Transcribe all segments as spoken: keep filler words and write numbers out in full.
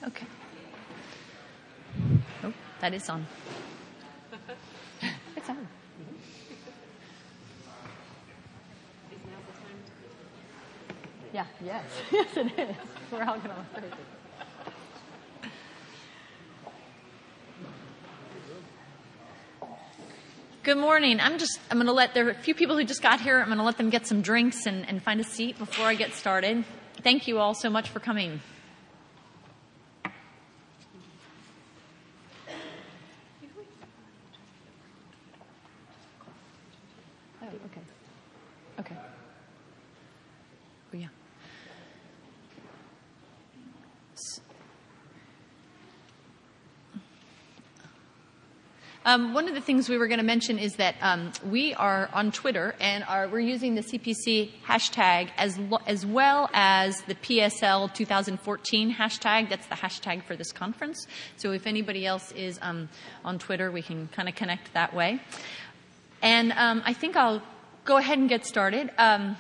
Okay. Oh, that is on. It's on. Yeah, yes. Yes, it is. We're all going to look crazy. Good morning. I'm just, I'm going to let, there are a few people who just got here. I'm going to let them get some drinks and, and find a seat before I get started. Thank you all so much for coming. Oh, okay. Okay. Oh, yeah. Um, one of the things we were going to mention is that um, we are on Twitter and are, we're using the C P C hashtag as, lo- as well as the P S L twenty fourteen hashtag. That's the hashtag for this conference. So if anybody else is um, on Twitter, we can kind of connect that way. And um, I think I'll go ahead and get started. Um,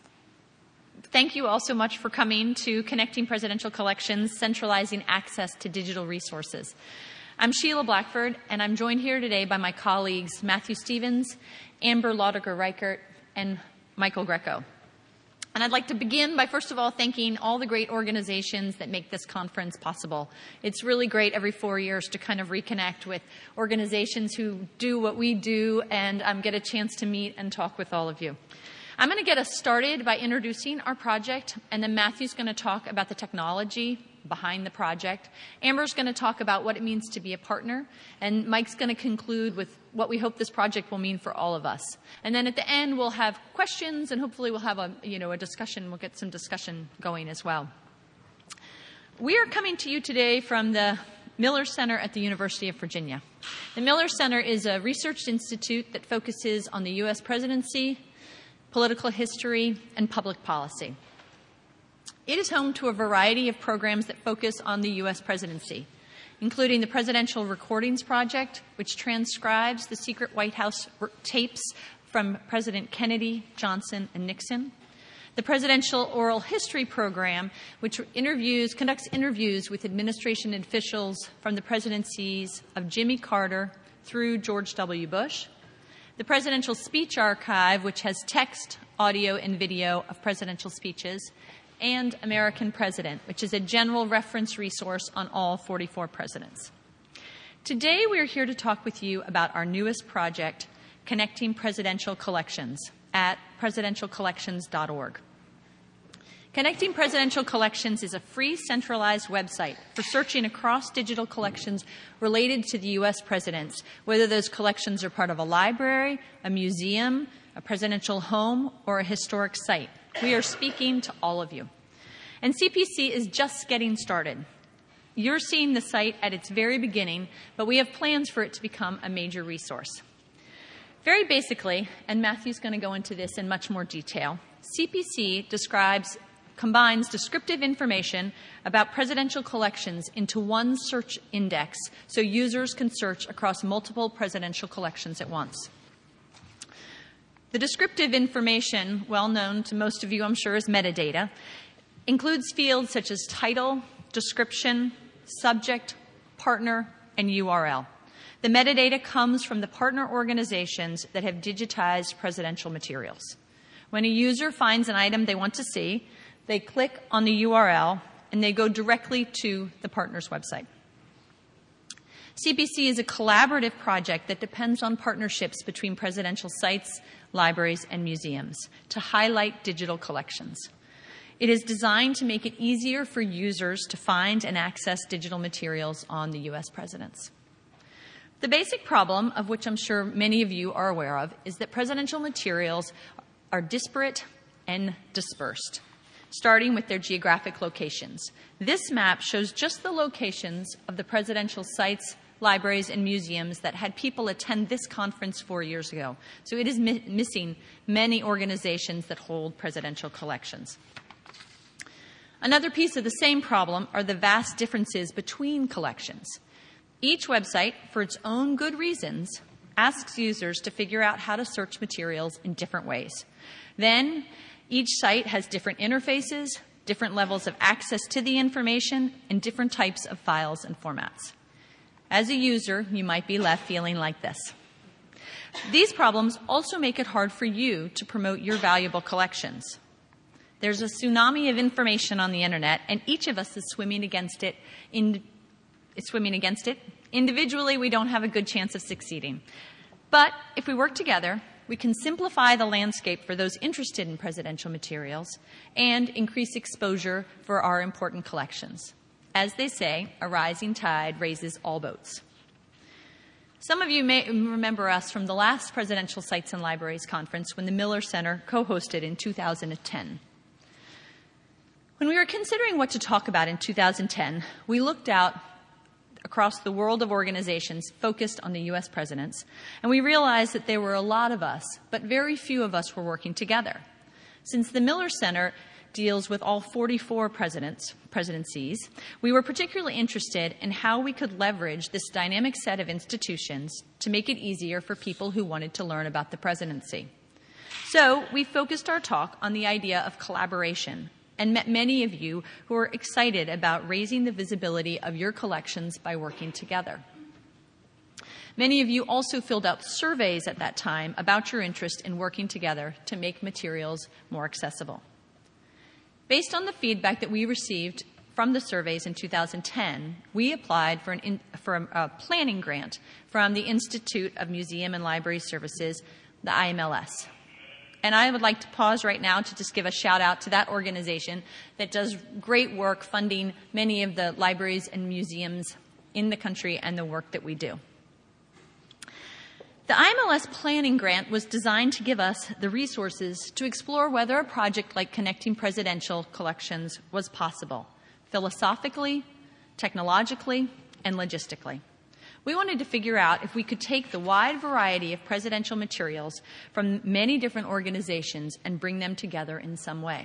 Thank you all so much for coming to Connecting Presidential Collections, Centralizing Access to Digital Resources. I'm Sheila Blackford, and I'm joined here today by my colleagues Matthew Stevens, Amber Laudiger-Reichert, and Michael Greco. And I'd like to begin by, first of all, thanking all the great organizations that make this conference possible. It's really great every four years to kind of reconnect with organizations who do what we do and um, get a chance to meet and talk with all of you. I'm going to get us started by introducing our project, and then Matthew's going to talk about the technology behind the project. Amber's going to talk about what it means to be a partner, and Mike's going to conclude with what we hope this project will mean for all of us. And then at the end, we'll have questions, and hopefully we'll have a, you know, a discussion. We'll get some discussion going as well. We are coming to you today from the Miller Center at the University of Virginia. The Miller Center is a research institute that focuses on the U S presidency, political history, and public policy. It is home to a variety of programs that focus on the U S presidency, including the Presidential Recordings Project, which transcribes the secret White House tapes from President Kennedy, Johnson, and Nixon, the Presidential Oral History Program, which interviews, conducts interviews with administration officials from the presidencies of Jimmy Carter through George W. Bush, the Presidential Speech Archive, which has text, audio, and video of presidential speeches, and American President, which is a general reference resource on all forty-four presidents. Today, we are here to talk with you about our newest project, Connecting Presidential Collections, at presidential collections dot org. Connecting Presidential Collections is a free centralized website for searching across digital collections related to the U S presidents, whether those collections are part of a library, a museum, a presidential home, or a historic site. We are speaking to all of you. And C P C is just getting started. You're seeing the site at its very beginning, but we have plans for it to become a major resource. Very basically, and Matthew's going to go into this in much more detail, C P C describes combines descriptive information about presidential collections into one search index so users can search across multiple presidential collections at once. The descriptive information, well known to most of you, I'm sure, as metadata, includes fields such as title, description, subject, partner, and U R L. The metadata comes from the partner organizations that have digitized presidential materials. When a user finds an item they want to see, they click on the U R L and they go directly to the partner's website. C P C is a collaborative project that depends on partnerships between presidential sites, libraries, and museums to highlight digital collections. It is designed to make it easier for users to find and access digital materials on the U S presidents. The basic problem, of which I'm sure many of you are aware of, is that presidential materials are disparate and dispersed, starting with their geographic locations. This map shows just the locations of the presidential sites, libraries, and museums that had people attend this conference four years ago. So it is mi- missing many organizations that hold presidential collections. Another piece of the same problem are the vast differences between collections. Each website, for its own good reasons, asks users to figure out how to search materials in different ways. Then, each site has different interfaces, different levels of access to the information, and different types of files and formats. As a user, you might be left feeling like this. These problems also make it hard for you to promote your valuable collections. There's a tsunami of information on the internet, and each of us is swimming against it. In, is swimming against it. Individually, we don't have a good chance of succeeding. But if we work together, we can simplify the landscape for those interested in presidential materials and increase exposure for our important collections. As they say, a rising tide raises all boats. Some of you may remember us from the last Presidential Sites and Libraries Conference when the Miller Center co-hosted in two thousand ten. When we were considering what to talk about in two thousand ten, we looked out across the world of organizations focused on the U S presidents, and we realized that there were a lot of us, but very few of us were working together. Since the Miller Center deals with all forty-four presidents, presidencies, we were particularly interested in how we could leverage this dynamic set of institutions to make it easier for people who wanted to learn about the presidency. So we focused our talk on the idea of collaboration and met many of you who are excited about raising the visibility of your collections by working together. Many of you also filled out surveys at that time about your interest in working together to make materials more accessible. Based on the feedback that we received from the surveys in two thousand ten, we applied for, an in, for a, a planning grant from the Institute of Museum and Library Services, the I M L S. And I would like to pause right now to just give a shout out to that organization that does great work funding many of the libraries and museums in the country and the work that we do. The I M L S planning grant was designed to give us the resources to explore whether a project like Connecting Presidential Collections was possible, philosophically, technologically, and logistically. We wanted to figure out if we could take the wide variety of presidential materials from many different organizations and bring them together in some way.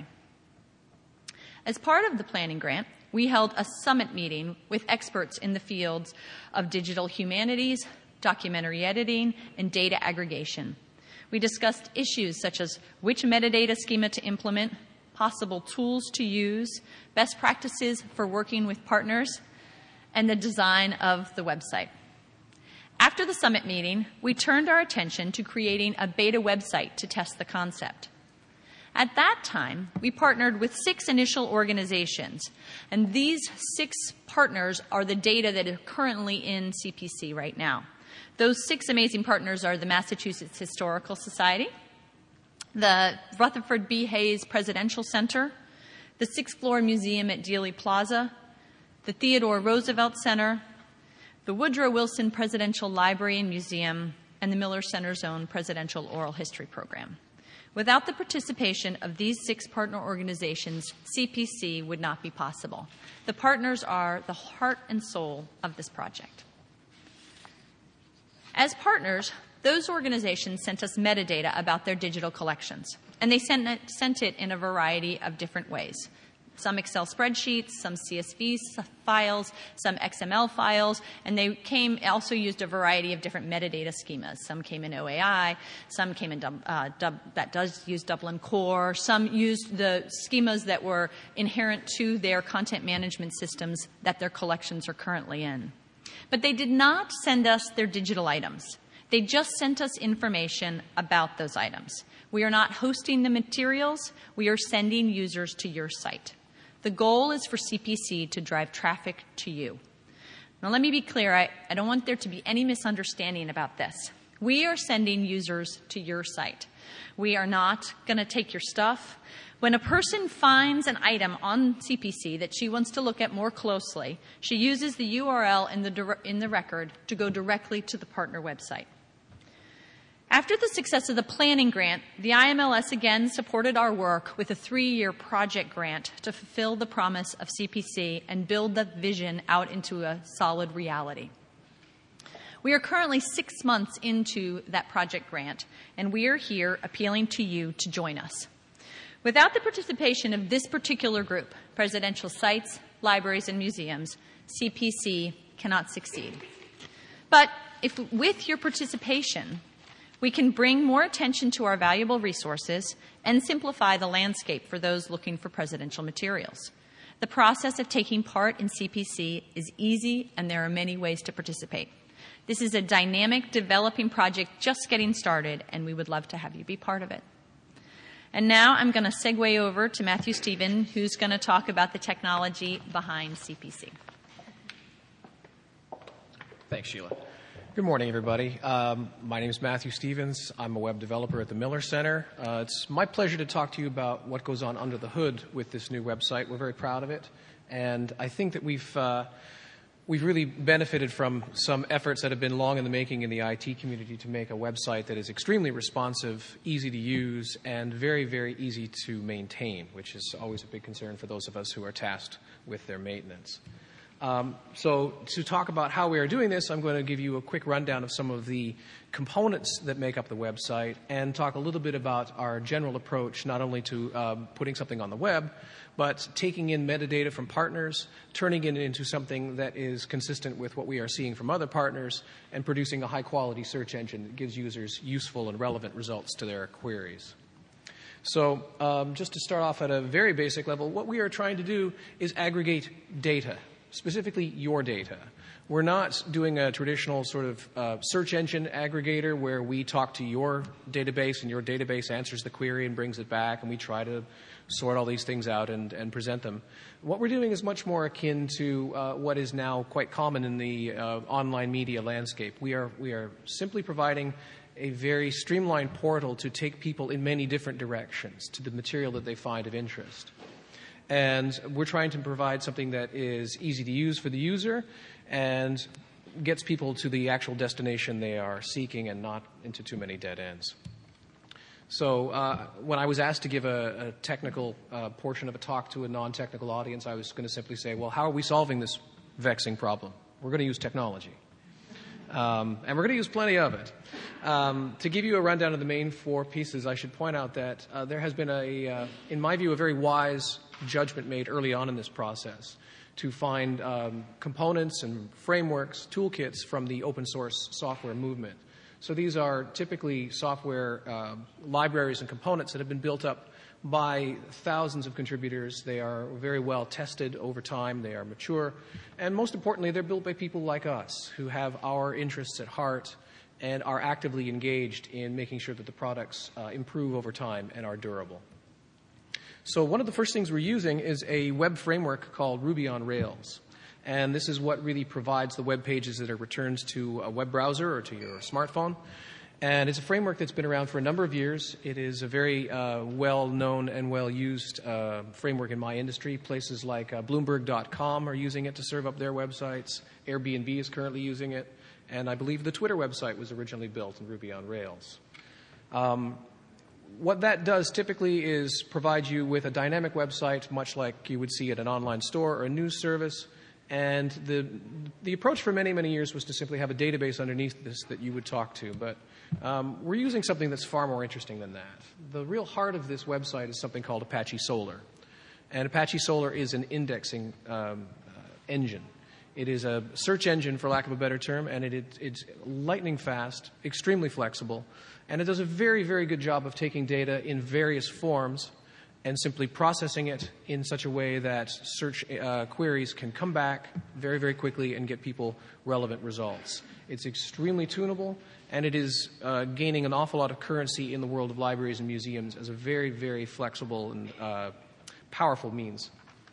As part of the planning grant, we held a summit meeting with experts in the fields of digital humanities, documentary editing, and data aggregation. We discussed issues such as which metadata schema to implement, possible tools to use, best practices for working with partners, and the design of the website. After the summit meeting, we turned our attention to creating a beta website to test the concept. At that time, we partnered with six initial organizations, and these six partners are the data that are currently in C P C right now. Those six amazing partners are the Massachusetts Historical Society, the Rutherford B. Hayes Presidential Center, the Sixth Floor Museum at Dealey Plaza, the Theodore Roosevelt Center, the Woodrow Wilson Presidential Library and Museum, and the Miller Center's own Presidential Oral History Program. Without the participation of these six partner organizations, C P C would not be possible. The partners are the heart and soul of this project. As partners, those organizations sent us metadata about their digital collections, and they sent it, sent it in a variety of different ways. Some Excel spreadsheets, some C S V files, some X M L files, and they came also used a variety of different metadata schemas. Some came in O A I, some came in uh, dub, that does use Dublin Core, some used the schemas that were inherent to their content management systems that their collections are currently in. But they did not send us their digital items. They just sent us information about those items. We are not hosting the materials. We are sending users to your site. The goal is for C P C to drive traffic to you. Now, let me be clear. I, I don't want there to be any misunderstanding about this. We are sending users to your site. We are not going to take your stuff. When a person finds an item on C P C that she wants to look at more closely, she uses the U R L in the, in the record to go directly to the partner website. After the success of the planning grant, the I M L S again supported our work with a three-year project grant to fulfill the promise of C P C and build the vision out into a solid reality. We are currently six months into that project grant, and we are here appealing to you to join us. Without the participation of this particular group, presidential sites, libraries, and museums, C P C cannot succeed. But if with your participation, We can bring more attention to our valuable resources and simplify the landscape for those looking for presidential materials. The process of taking part in C P C is easy, and there are many ways to participate. This is a dynamic, developing project just getting started, and we would love to have you be part of it. And now I'm going to segue over to Matthew Stevens, who's going to talk about the technology behind C P C. Thanks, Sheila. Good morning, everybody. Um, my name is Matthew Stevens. I'm a web developer at the Miller Center. Uh, it's my pleasure to talk to you about what goes on under the hood with this new website. We're very proud of it, and I think that we've uh, we've really benefited from some efforts that have been long in the making in the I T community to make a website that is extremely responsive, easy to use, and very, very easy to maintain, which is always a big concern for those of us who are tasked with their maintenance. Um, so to talk about how we are doing this, I'm going to give you a quick rundown of some of the components that make up the website and talk a little bit about our general approach, not only to um, putting something on the web, but taking in metadata from partners, turning it into something that is consistent with what we are seeing from other partners, and producing a high-quality search engine that gives users useful and relevant results to their queries. So um, just to start off at a very basic level, what we are trying to do is aggregate data, specifically your data. We're not doing a traditional sort of uh, search engine aggregator where we talk to your database and your database answers the query and brings it back, and we try to sort all these things out and, and present them. What we're doing is much more akin to uh, what is now quite common in the uh, online media landscape. We are, we are simply providing a very streamlined portal to take people in many different directions to the material that they find of interest. And we're trying to provide something that is easy to use for the user and gets people to the actual destination they are seeking and not into too many dead ends. So uh, when I was asked to give a, a technical uh, portion of a talk to a non-technical audience, I was going to simply say, well, how are we solving this vexing problem? We're going to use technology. Um, and we're going to use plenty of it. Um, to give you a rundown of the main four pieces, I should point out that uh, there has been, a, uh, in my view, a very wise judgment made early on in this process to find um, components and frameworks, toolkits from the open source software movement. So these are typically software uh, libraries and components that have been built up by thousands of contributors. They are very well tested over time. They are mature. And most importantly, they're built by people like us who have our interests at heart and are actively engaged in making sure that the products uh, improve over time and are durable. So one of the first things we're using is a web framework called Ruby on Rails. And this is what really provides the web pages that are returned to a web browser or to your smartphone. And it's a framework that's been around for a number of years. It is a very uh, well-known and well-used uh, framework in my industry. Places like uh, Bloomberg dot com are using it to serve up their websites. Airbnb is currently using it. And I believe the Twitter website was originally built in Ruby on Rails. Um, what that does typically is provide you with a dynamic website, much like you would see at an online store or a news service. And the, the approach for many, many years was to simply have a database underneath this that you would talk to. But um, we're using something that's far more interesting than that. The real heart of this website is something called Apache Solr. And Apache Solr is an indexing um, uh, engine. It is a search engine, for lack of a better term, and it, it, it's lightning fast, extremely flexible, and it does a very, very good job of taking data in various forms and simply processing it in such a way that search uh, queries can come back very, very quickly and get people relevant results. It's extremely tunable, and it is uh, gaining an awful lot of currency in the world of libraries and museums as a very, very flexible and uh, powerful means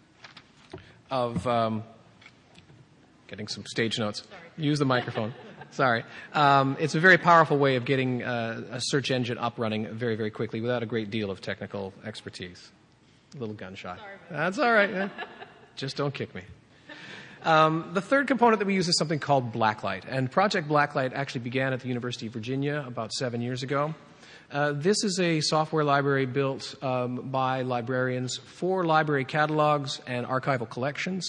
of um, getting some stage notes. Sorry. Use the microphone. Sorry. Um, it's a very powerful way of getting uh, a search engine up running very, very quickly without a great deal of technical expertise. A little gunshot. Sorry, That's all right. Yeah. Just don't kick me. Um, the third component that we use is something called Blacklight. And Project Blacklight actually began at the University of Virginia about seven years ago. Uh, this is a software library built um, by librarians for library catalogs and archival collections.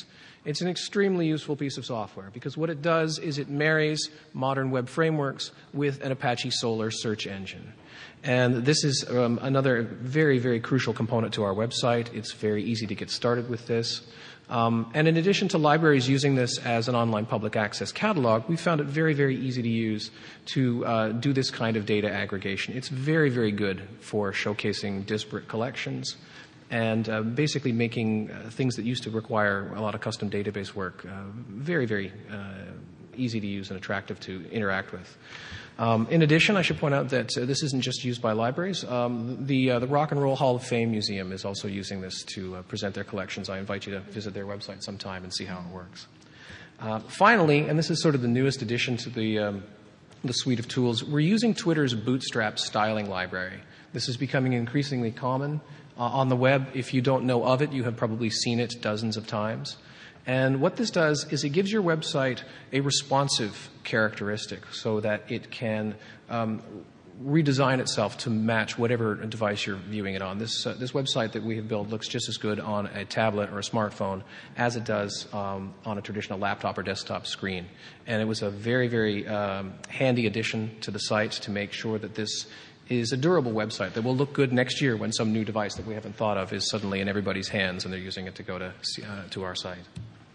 It's an extremely useful piece of software because what it does is it marries modern web frameworks with an Apache Solr search engine. And this is um, another very, very crucial component to our website. It's very easy to get started with this. Um, and in addition to libraries using this as an online public access catalog, we found it very, very easy to use to uh, do this kind of data aggregation. It's very, very good for showcasing disparate collections and uh, basically making uh, things that used to require a lot of custom database work uh, very, very uh, easy to use and attractive to interact with. Um, in addition, I should point out that uh, this isn't just used by libraries. Um, the, uh, the Rock and Roll Hall of Fame Museum is also using this to uh, present their collections. I invite you to visit their website sometime and see how it works. Uh, finally, and this is sort of the newest addition to the, um, the suite of tools, we're using Twitter's Bootstrap styling library. This is becoming increasingly common uh, on the web. If you don't know of it, you have probably seen it dozens of times. And what this does is it gives your website a responsive characteristic so that it can um, redesign itself to match whatever device you're viewing it on. This, uh, this website that we have built looks just as good on a tablet or a smartphone as it does um, on a traditional laptop or desktop screen. And it was a very, very um, handy addition to the site to make sure that this is a durable website that will look good next year when some new device that we haven't thought of is suddenly in everybody's hands and they're using it to go to, uh, to our site.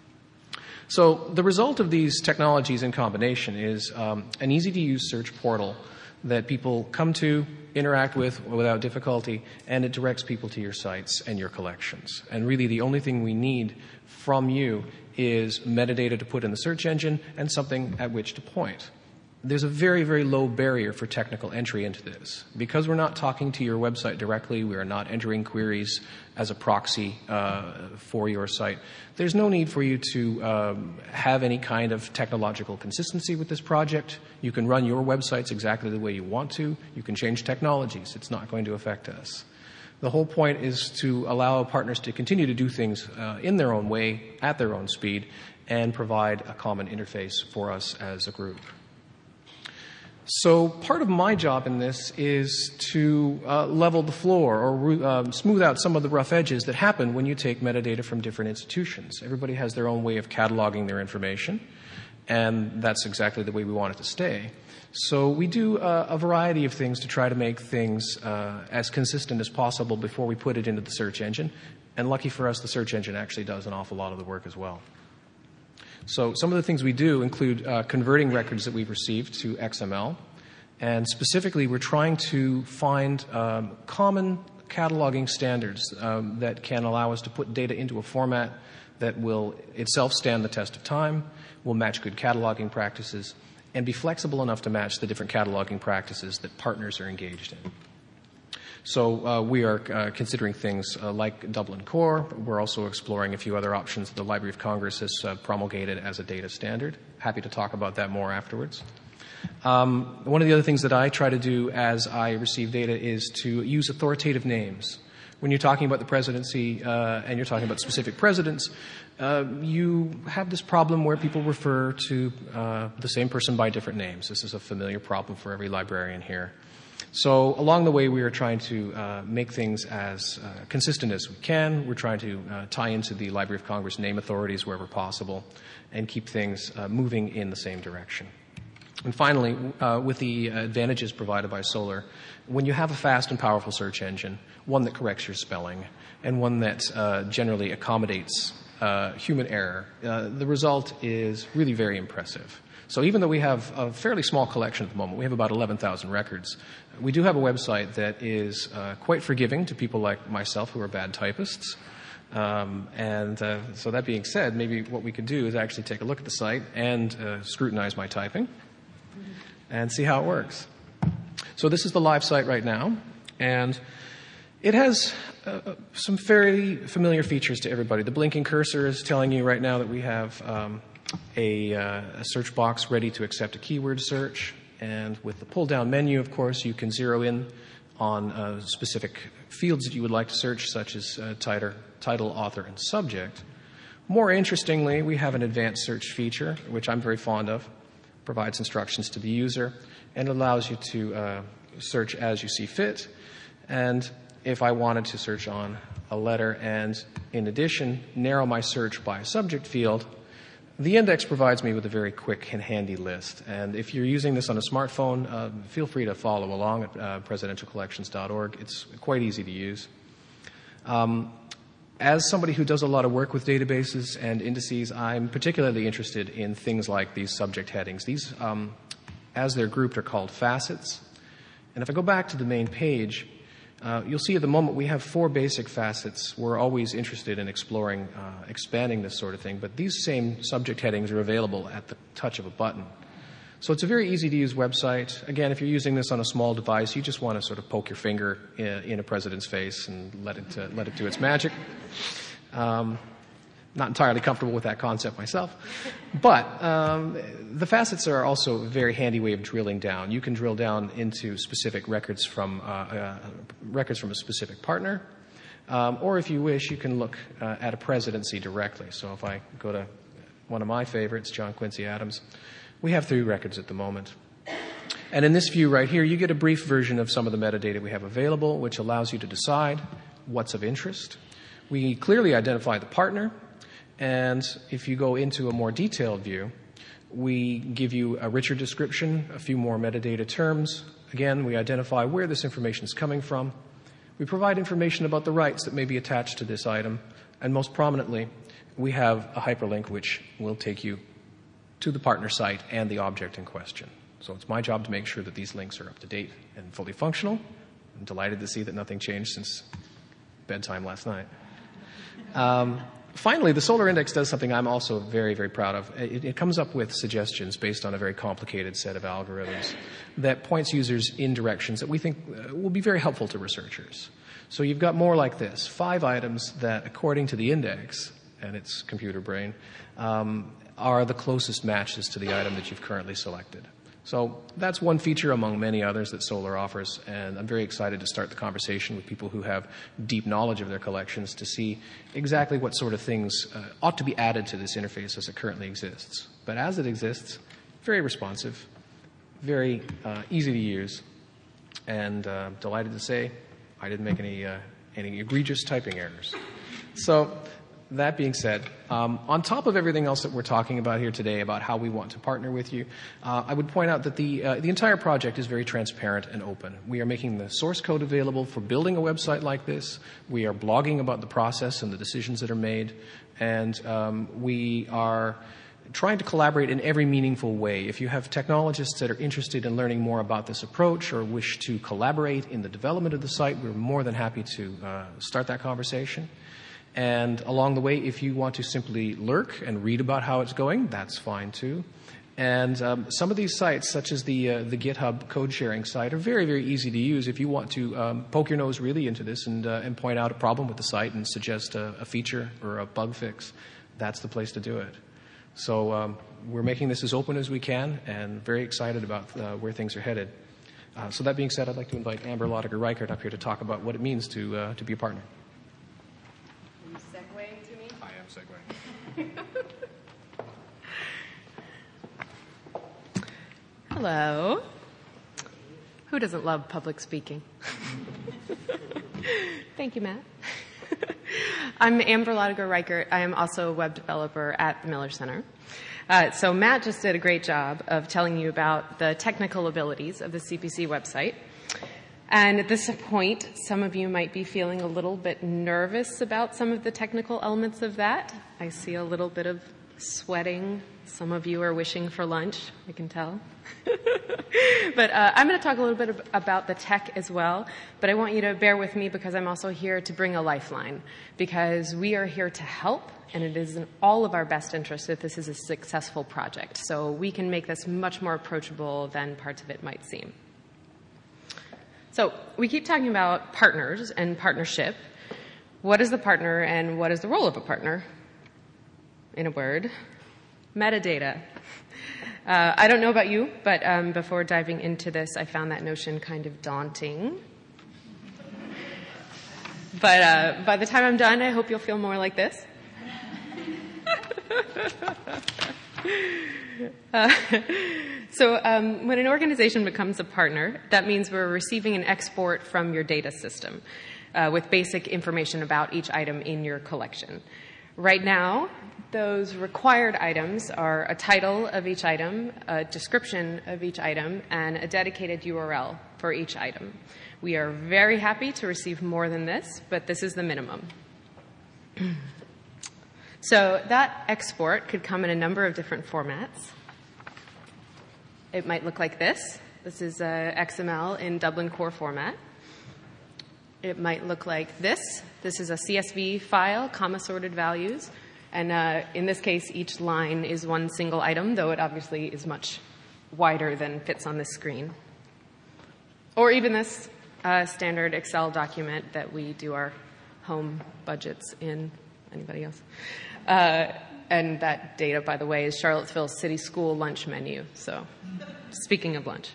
So the result of these technologies in combination is um, an easy-to-use search portal that people come to, interact with without difficulty, and it directs people to your sites and your collections. And really the only thing we need from you is metadata to put in the search engine and something at which to point. There's a very, very low barrier for technical entry into this. Because we're not talking to your website directly, we are not entering queries as a proxy uh, for your site, there's no need for you to um, have any kind of technological consistency with this project. You can run your websites exactly the way you want to. You can change technologies. It's not going to affect us. The whole point is to allow partners to continue to do things uh, in their own way, at their own speed, and provide a common interface for us as a group. So part of my job in this is to uh, level the floor or uh, smooth out some of the rough edges that happen when you take metadata from different institutions. Everybody has their own way of cataloging their information, and that's exactly the way we want it to stay. So we do uh, a variety of things to try to make things uh, as consistent as possible before we put it into the search engine. And lucky for us, the search engine actually does an awful lot of the work as well. So some of the things we do include uh, converting records that we've received to X M L. And specifically, we're trying to find um, common cataloging standards um, that can allow us to put data into a format that will itself stand the test of time, will match good cataloging practices, and be flexible enough to match the different cataloging practices that partners are engaged in. So uh, we are uh, considering things uh, like Dublin Core. We're also exploring a few other options that the Library of Congress has uh, promulgated as a data standard. Happy to talk about that more afterwards. Um, one of the other things that I try to do as I receive data is to use authoritative names. When you're talking about the presidency uh, and you're talking about specific presidents, uh, you have this problem where people refer to uh, the same person by different names. This is a familiar problem for every librarian here. So along the way, we are trying to uh, make things as uh, consistent as we can. We're trying to uh, tie into the Library of Congress name authorities wherever possible and keep things uh, moving in the same direction. And finally, uh, with the advantages provided by Solr, when you have a fast and powerful search engine, one that corrects your spelling, and one that uh, generally accommodates uh, human error, uh, the result is really very impressive. So even though we have a fairly small collection at the moment, we have about eleven thousand records, we do have a website that is uh, quite forgiving to people like myself who are bad typists. Um, and uh, so that being said, maybe what we could do is actually take a look at the site and uh, scrutinize my typing and see how it works. So this is the live site right now, and it has uh, some fairly familiar features to everybody. The blinking cursor is telling you right now that we have um, a, uh, a search box ready to accept a keyword search, and with the pull-down menu, of course, you can zero in on uh, specific fields that you would like to search, such as uh, title, title, author, and subject. More interestingly, we have an advanced search feature, which I'm very fond of. Provides instructions to the user and allows you to uh, search as you see fit. And if I wanted to search on a letter and in addition, narrow my search by a subject field, the index provides me with a very quick and handy list. And if you're using this on a smartphone, uh, feel free to follow along at uh, presidential collections dot org. It's quite easy to use. Um, as somebody who does a lot of work with databases and indices, I'm particularly interested in things like these subject headings. These, um, as they're grouped, are called facets. And if I go back to the main page, Uh, you'll see at the moment we have four basic facets. We're always interested in exploring, uh, expanding this sort of thing, but these same subject headings are available at the touch of a button. So it's a very easy-to-use website. Again, if you're using this on a small device, you just want to sort of poke your finger in, in a president's face and let it, uh, let it do its magic. Um, not entirely comfortable with that concept myself. But um, the facets are also a very handy way of drilling down. You can drill down into specific records from, uh, uh, records from a specific partner. Um, or if you wish, you can look uh, at a presidency directly. So if I go to one of my favorites, John Quincy Adams, we have three records at the moment. And in this view right here, you get a brief version of some of the metadata we have available, which allows you to decide what's of interest. We clearly identify the partner. And if you go into a more detailed view, we give you a richer description, a few more metadata terms. Again, we identify where this information is coming from. We provide information about the rights that may be attached to this item. And most prominently, we have a hyperlink which will take you to the partner site and the object in question. So it's my job to make sure that these links are up to date and fully functional. I'm delighted to see that nothing changed since bedtime last night. Um, Finally, the Solr Index does something I'm also very, very proud of. It, it comes up with suggestions based on a very complicated set of algorithms that points users in directions that we think uh, will be very helpful to researchers. So you've got more like this, five items that, according to the index and its computer brain, um, are the closest matches to the item that you've currently selected. So that's one feature among many others that Solr offers, and I'm very excited to start the conversation with people who have deep knowledge of their collections to see exactly what sort of things uh, ought to be added to this interface as it currently exists. But as it exists, very responsive, very uh, easy to use, and uh, delighted to say I didn't make any, uh, any egregious typing errors. So that being said, um, on top of everything else that we're talking about here today about how we want to partner with you, uh, I would point out that the, uh, the entire project is very transparent and open. We are making the source code available for building a website like this. We are blogging about the process and the decisions that are made. And um, we are trying to collaborate in every meaningful way. If you have technologists that are interested in learning more about this approach or wish to collaborate in the development of the site, we're more than happy to uh, start that conversation. And along the way, if you want to simply lurk and read about how it's going, that's fine too. And um, some of these sites, such as the, uh, the GitHub code sharing site, are very, very easy to use if you want to um, poke your nose really into this and, uh, and point out a problem with the site and suggest a, a feature or a bug fix. That's the place to do it. So um, we're making this as open as we can and very excited about uh, where things are headed. Uh, so that being said, I'd like to invite Amber Lotiger-Reichert up here to talk about what it means to, uh, to be a partner. Hello. Who doesn't love public speaking? Thank you, Matt. I'm Amber Lotiger-Reichert. I am also a web developer at the Miller Center. Uh, so Matt just did a great job of telling you about the technical abilities of the C P C website. And at this point, some of you might be feeling a little bit nervous about some of the technical elements of that. I see a little bit of sweating. Some of you are wishing for lunch, I can tell. But uh, I'm going to talk a little bit about the tech as well, but I want you to bear with me because I'm also here to bring a lifeline, because we are here to help, and it is in all of our best interest that this is a successful project. So we can make this much more approachable than parts of it might seem. So we keep talking about partners and partnership. What is the partner and what is the role of a partner? In a word, metadata. Uh, I don't know about you, but um, before diving into this, I found that notion kind of daunting. But uh, by the time I'm done, I hope you'll feel more like this. uh, so um, when an organization becomes a partner, that means we're receiving an export from your data system. uh, with basic information about each item in your collection. Right now, those required items are a title of each item, a description of each item, and a dedicated U R L for each item. We are very happy to receive more than this, but this is the minimum. So that export could come in a number of different formats. It might look like this. This is uh, X M L in Dublin Core format. It might look like this. This is a C S V file, comma-sorted values. And uh, in this case, each line is one single item, though it obviously is much wider than fits on this screen. Or even this uh, standard Excel document that we do our home budgets in. Anybody else? Uh, and that data, by the way, is Charlottesville City School lunch menu. So speaking of lunch.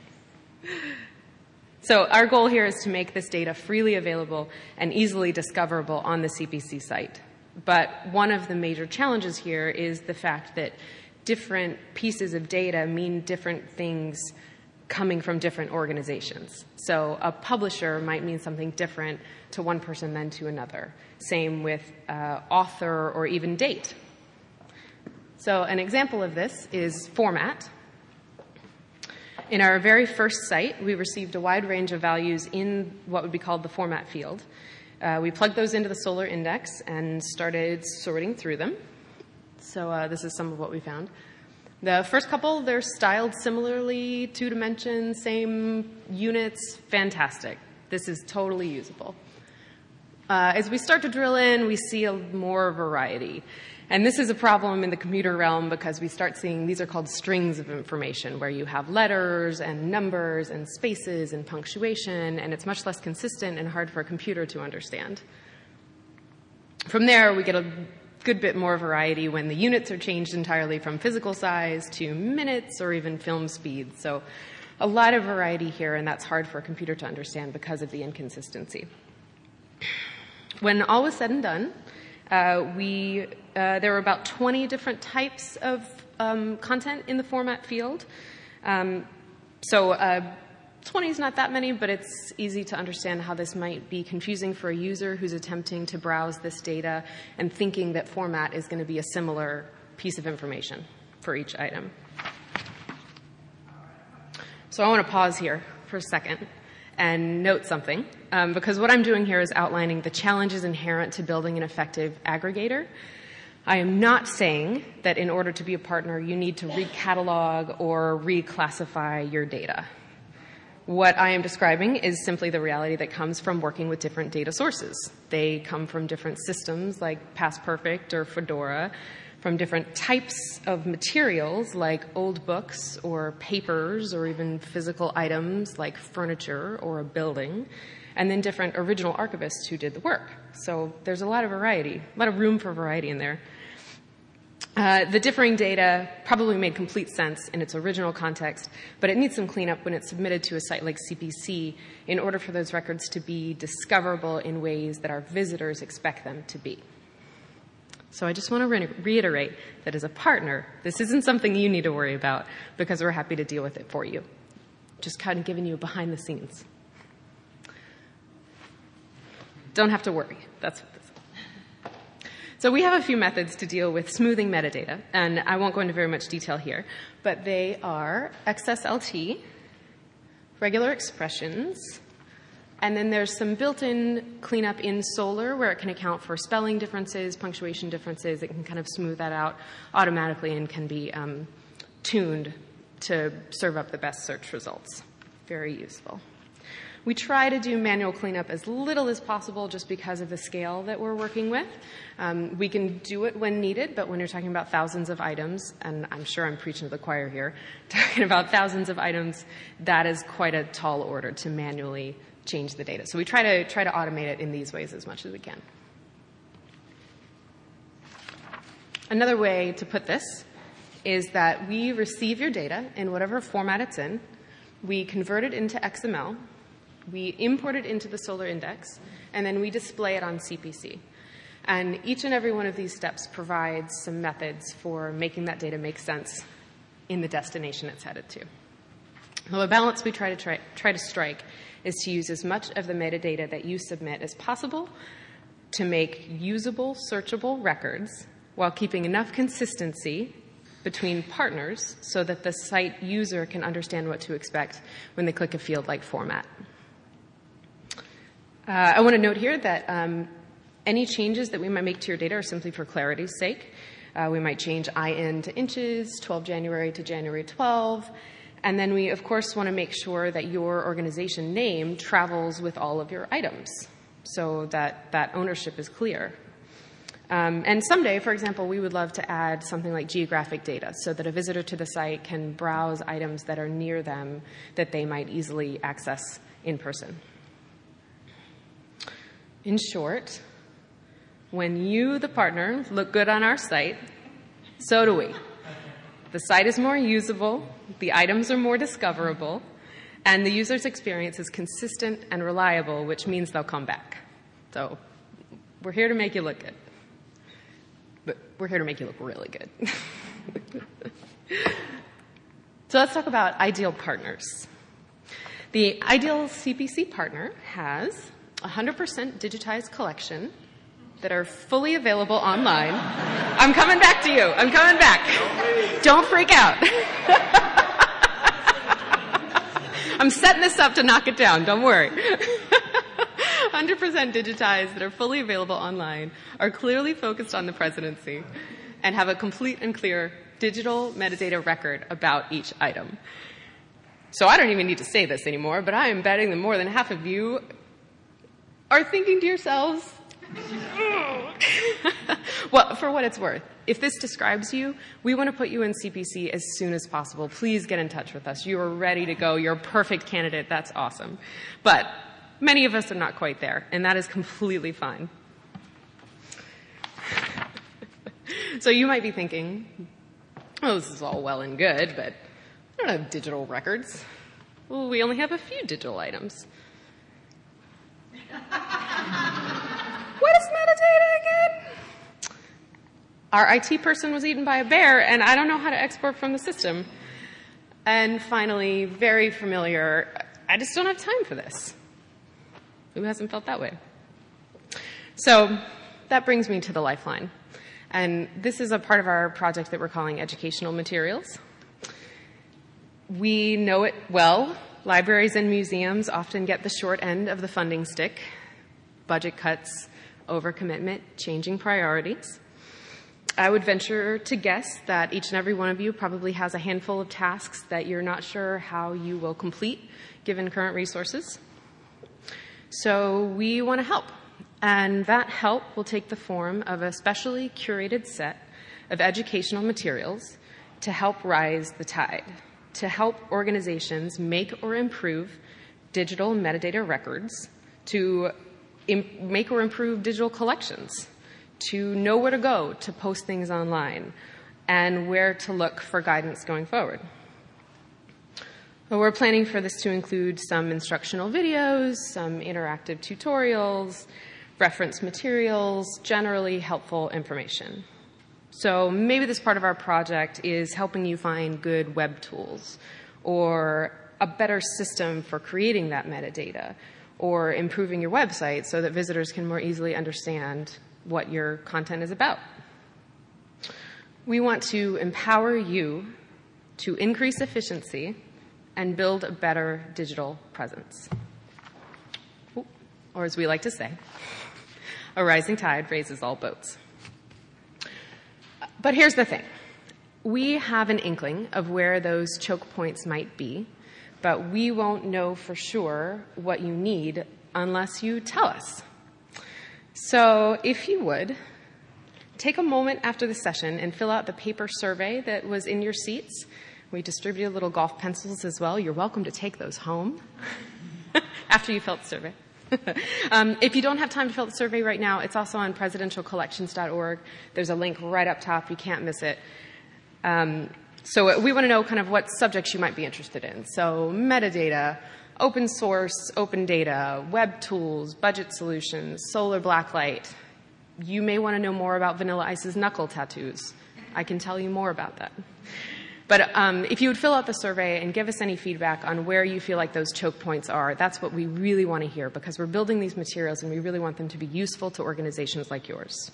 So our goal here is to make this data freely available and easily discoverable on the C P C site. But one of the major challenges here is the fact that different pieces of data mean different things coming from different organizations. So a publisher might mean something different to one person than to another. Same with uh, author or even date. So an example of this is format. In our very first site, we received a wide range of values in what would be called the format field. Uh, we plugged those into the Solr index and started sorting through them. So uh, this is some of what we found. The first couple, they're styled similarly, two dimensions, same units, fantastic. This is totally usable. Uh, as we start to drill in, we see a more variety. And this is a problem in the computer realm because we start seeing, these are called strings of information, where you have letters and numbers and spaces and punctuation, and it's much less consistent and hard for a computer to understand. From there, we get a good bit more variety when the units are changed entirely from physical size to minutes or even film speed. So a lot of variety here, and that's hard for a computer to understand because of the inconsistency. When all was said and done, uh, we, uh, there were about twenty different types of um, content in the format field. Um, so uh, twenty is not that many, but it's easy to understand how this might be confusing for a user who's attempting to browse this data and thinking that format is going to be a similar piece of information for each item. So I want to pause here for a second and note something, um, because what I'm doing here is outlining the challenges inherent to building an effective aggregator. I am not saying that in order to be a partner, you need to recatalog or reclassify your data. What I am describing is simply the reality that comes from working with different data sources. They come from different systems like PastPerfect or Fedora, from different types of materials like old books or papers or even physical items like furniture or a building, and then different original archivists who did the work. So there's a lot of variety, a lot of room for variety in there. Uh, the differing data probably made complete sense in its original context, but it needs some cleanup when it's submitted to a site like C P C in order for those records to be discoverable in ways that our visitors expect them to be. So I just want to re- reiterate that as a partner, this isn't something you need to worry about because we're happy to deal with it for you. Just kind of giving you a behind the scenes. Don't have to worry. That's what this is. So we have a few methods to deal with smoothing metadata, and I won't go into very much detail here, but they are X S L T, regular expressions, and then there's some built-in cleanup in Solr where it can account for spelling differences, punctuation differences. It can kind of smooth that out automatically and can be um, tuned to serve up the best search results. Very useful. We try to do manual cleanup as little as possible just because of the scale that we're working with. Um, we can do it when needed, but when you're talking about thousands of items, and I'm sure I'm preaching to the choir here, talking about thousands of items, that is quite a tall order to manually change the data. So we try to try to automate it in these ways as much as we can. Another way to put this is that we receive your data in whatever format it's in. We convert it into X M L. We import it into the Solr index, and then we display it on C P C. And each and every one of these steps provides some methods for making that data make sense in the destination it's headed to. So a balance we try to try, try to strike is to use as much of the metadata that you submit as possible to make usable, searchable records while keeping enough consistency between partners so that the site user can understand what to expect when they click a field like format. Uh, I want to note here that um, any changes that we might make to your data are simply for clarity's sake. Uh, we might change I N to inches, twelve January to January twelfth, and then we, of course, want to make sure that your organization name travels with all of your items so that that ownership is clear. Um, and someday, for example, we would love to add something like geographic data so that a visitor to the site can browse items that are near them that they might easily access in person. In short, when you, the partner, look good on our site, so do we. The site is more usable, the items are more discoverable, and the user's experience is consistent and reliable, which means they'll come back. So we're here to make you look good. But we're here to make you look really good. So let's talk about ideal partners. The ideal C P C partner has a one hundred percent digitized collection that are fully available online. I'm coming back to you. I'm coming back. Don't freak out. I'm setting this up to knock it down. Don't worry. one hundred percent digitized that are fully available online, are clearly focused on the presidency, and have a complete and clear digital metadata record about each item. So I don't even need to say this anymore, but I am betting that more than half of you are thinking to yourselves, well, for what it's worth, if this describes you, we want to put you in C P C as soon as possible. Please get in touch with us. You are ready to go. You're a perfect candidate. That's awesome. But many of us are not quite there, and that is completely fine. So you might be thinking, oh, this is all well and good, but I don't have digital records. Well, we only have a few digital items. What is metadata again? Our I T person was eaten by a bear, and I don't know how to export from the system. And finally, very familiar, I just don't have time for this. Who hasn't felt that way? So that brings me to the Lifeline. And this is a part of our project that we're calling Educational Materials. We know it well. Libraries and museums often get the short end of the funding stick. Budget cuts, overcommitment, changing priorities. I would venture to guess that each and every one of you probably has a handful of tasks that you're not sure how you will complete given current resources. So we want to help, and that help will take the form of a specially curated set of educational materials to help rise the tide, to help organizations make or improve digital metadata records, to im- make or improve digital collections, to know where to go to post things online, and where to look for guidance going forward. Well, we're planning for this to include some instructional videos, some interactive tutorials, reference materials, generally helpful information. So maybe this part of our project is helping you find good web tools, or a better system for creating that metadata, or improving your website so that visitors can more easily understand what your content is about. We want to empower you to increase efficiency and build a better digital presence. Or as we like to say, a rising tide raises all boats. But here's the thing. We have an inkling of where those choke points might be, but we won't know for sure what you need unless you tell us. So if you would, take a moment after the session and fill out the paper survey that was in your seats. We distributed little golf pencils as well. You're welcome to take those home after you filled the survey. um, if you don't have time to fill the survey right now, it's also on presidential collections dot org. There's a link right up top. You can't miss it. Um, so we want to know kind of what subjects you might be interested in. So metadata, open source, open data, web tools, budget solutions, solar blacklight. You may want to know more about Vanilla Ice's knuckle tattoos. I can tell you more about that. But um, if you would fill out the survey and give us any feedback on where you feel like those choke points are, that's what we really want to hear, because we're building these materials and we really want them to be useful to organizations like yours.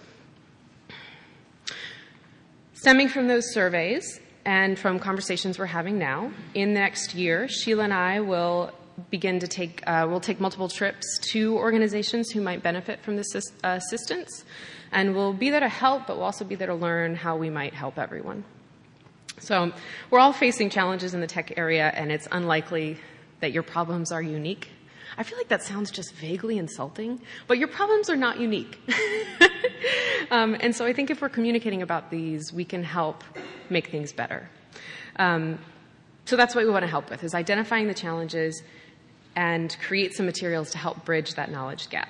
Stemming from those surveys and from conversations we're having now, in the next year, Sheila and I will begin to take, uh, we'll take multiple trips to organizations who might benefit from this uh, assistance. And we'll be there to help, but we'll also be there to learn how we might help everyone. So we're all facing challenges in the tech area, and it's unlikely that your problems are unique. I feel like that sounds just vaguely insulting, but your problems are not unique. um, and so I think if we're communicating about these, we can help make things better. Um, so that's what we want to help with, is identifying the challenges and create some materials to help bridge that knowledge gap.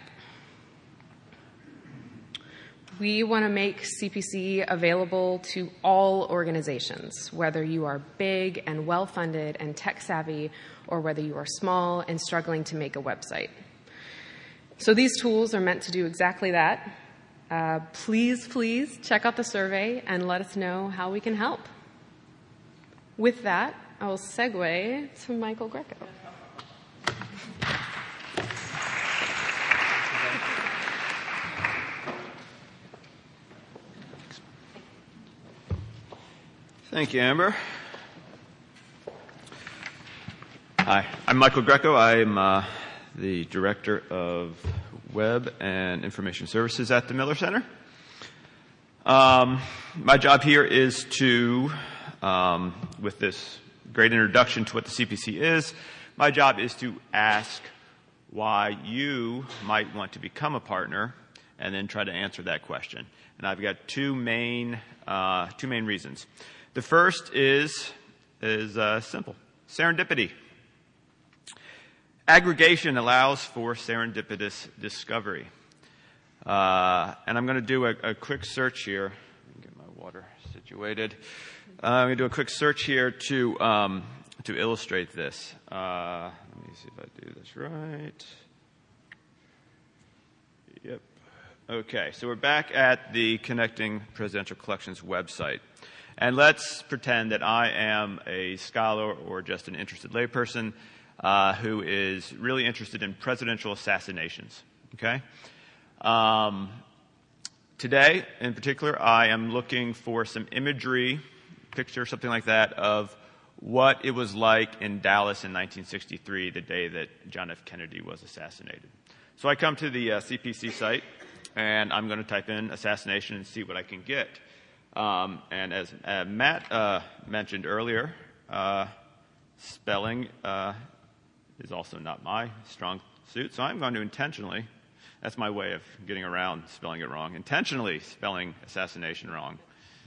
We want to make C P C available to all organizations, whether you are big and well-funded and tech-savvy, or whether you are small and struggling to make a website. So these tools are meant to do exactly that. Uh, please, please check out the survey and let us know how we can help. With that, I will segue to Michael Greco. Thank you, Amber. Hi, I'm Michael Greco. I'm uh, the Director of Web and Information Services at the Miller Center. Um, my job here is to, um, with this great introduction to what the C P C is, my job is to ask why you might want to become a partner and then try to answer that question. And I've got two main, uh, two main reasons. The first is, is uh, simple, serendipity. Aggregation allows for serendipitous discovery. Uh, and I'm going to do a, a quick search here. Let me get my water situated. Uh, I'm going to do a quick search here to, um, to illustrate this. Uh, let me see if I do this right. Yep. Okay, so we're back at the Connecting Presidential Collections website. And let's pretend that I am a scholar or just an interested layperson uh, who is really interested in presidential assassinations. Okay? Um, today, in particular, I am looking for some imagery, picture, something like that, of what it was like in Dallas in nineteen sixty-three, the day that John F. Kennedy was assassinated. So I come to the uh, C P C site, and I'm going to type in assassination and see what I can get. Um, and as uh, Matt uh, mentioned earlier, uh, spelling uh, is also not my strong suit, so I'm going to intentionally, that's my way of getting around spelling it wrong, intentionally spelling assassination wrong.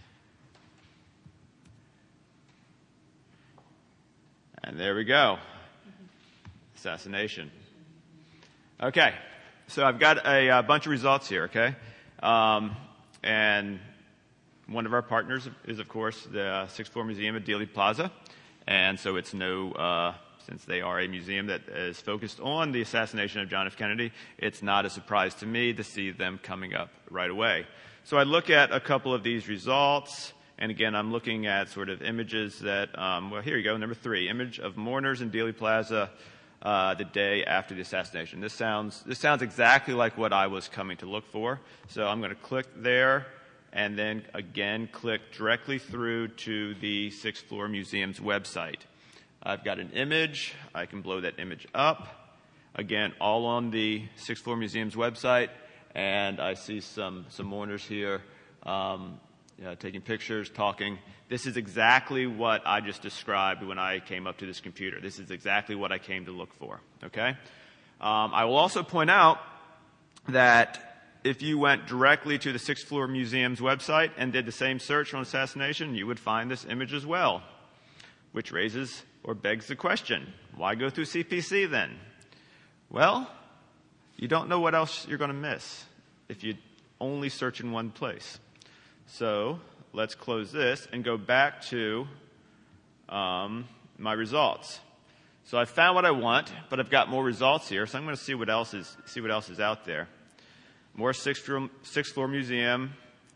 And there we go. Assassination. Okay, so I've got a, a bunch of results here, okay? Um, and one of our partners is, of course, the Sixth Floor Museum at Dealey Plaza. And so it's no, uh, since they are a museum that is focused on the assassination of John F. Kennedy, it's not a surprise to me to see them coming up right away. So I look at a couple of these results. And again, I'm looking at sort of images that, um, well, here you go, number three, image of mourners in Dealey Plaza uh, the day after the assassination. This sounds, this sounds exactly like what I was coming to look for. So I'm going to click there. And then again, click directly through to the Sixth Floor Museum's website. I've got an image. I can blow that image up. Again, all on the Sixth Floor Museum's website. And I see some, some mourners here um, you know, taking pictures, talking. This is exactly what I just described when I came up to this computer. This is exactly what I came to look for. Okay? Um, I will also point out that if you went directly to the Sixth Floor Museum's website and did the same search on assassination, you would find this image as well, which raises or begs the question, why go through C P C then? Well, you don't know what else you're going to miss if you only search in one place. So let's close this and go back to um, my results. So I found what I want, but I've got more results here, so I'm going to see what else is, see what else is out there. More Sixth Floor, Sixth Floor Museum,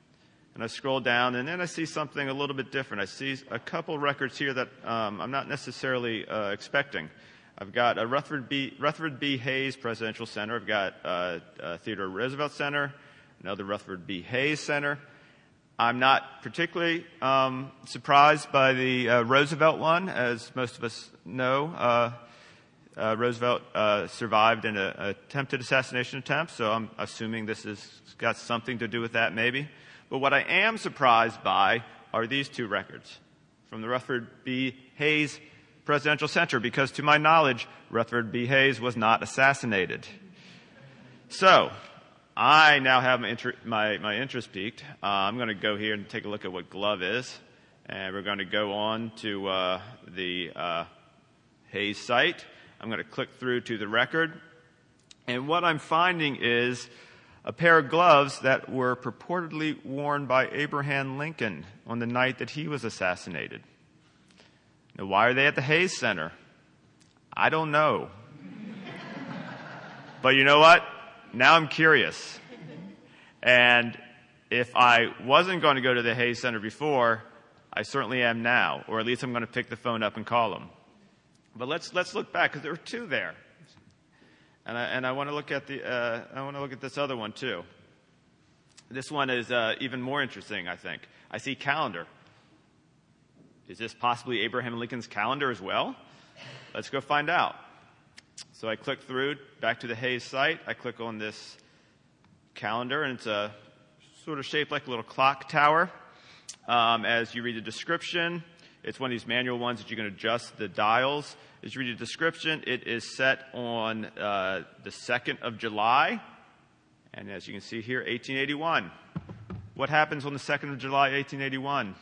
And I scroll down, and then I see something a little bit different. I see a couple records here that um, I'm not necessarily uh, expecting. I've got a Rutherford B. Rutherford B. Hayes Presidential Center. I've got uh, a Theodore Roosevelt Center, another Rutherford B. Hayes Center. I'm not particularly um, surprised by the uh, Roosevelt one, as most of us know. Uh, uh, Roosevelt uh, survived in an attempted assassination attempt, so I'm assuming this has got something to do with that, maybe. But what I am surprised by are these two records from the Rutherford B. Hayes Presidential Center, because to my knowledge, Rutherford B. Hayes was not assassinated. So I now have my, inter- my, my interest piqued. Uh, I'm going to go here and take a look at what GLOVE is. And we're going to go on to uh, the uh, Hayes site. I'm going to click through to the record. And what I'm finding is a pair of gloves that were purportedly worn by Abraham Lincoln on the night that he was assassinated. Now, why are they at the Hayes Center? I don't know. But you know what? Now I'm curious. And if I wasn't going to go to the Hayes Center before, I certainly am now, or at least I'm going to pick the phone up and call them. But let's let's look back, because there were two there. And I, and I want to look at the uh, I want to look at this other one too. This one is uh, even more interesting, I think. I see calendar. Is this possibly Abraham Lincoln's calendar as well? Let's go find out. So I click through back to the Hayes site. I click on this calendar, and it's a sort of shaped like a little clock tower. Um, as you read the description, it's one of these manual ones that you can adjust the dials. As you read the description, it is set on uh, the second of July. And as you can see here, eighteen eighty-one. What happens on the second of July, eighteen eighty-one?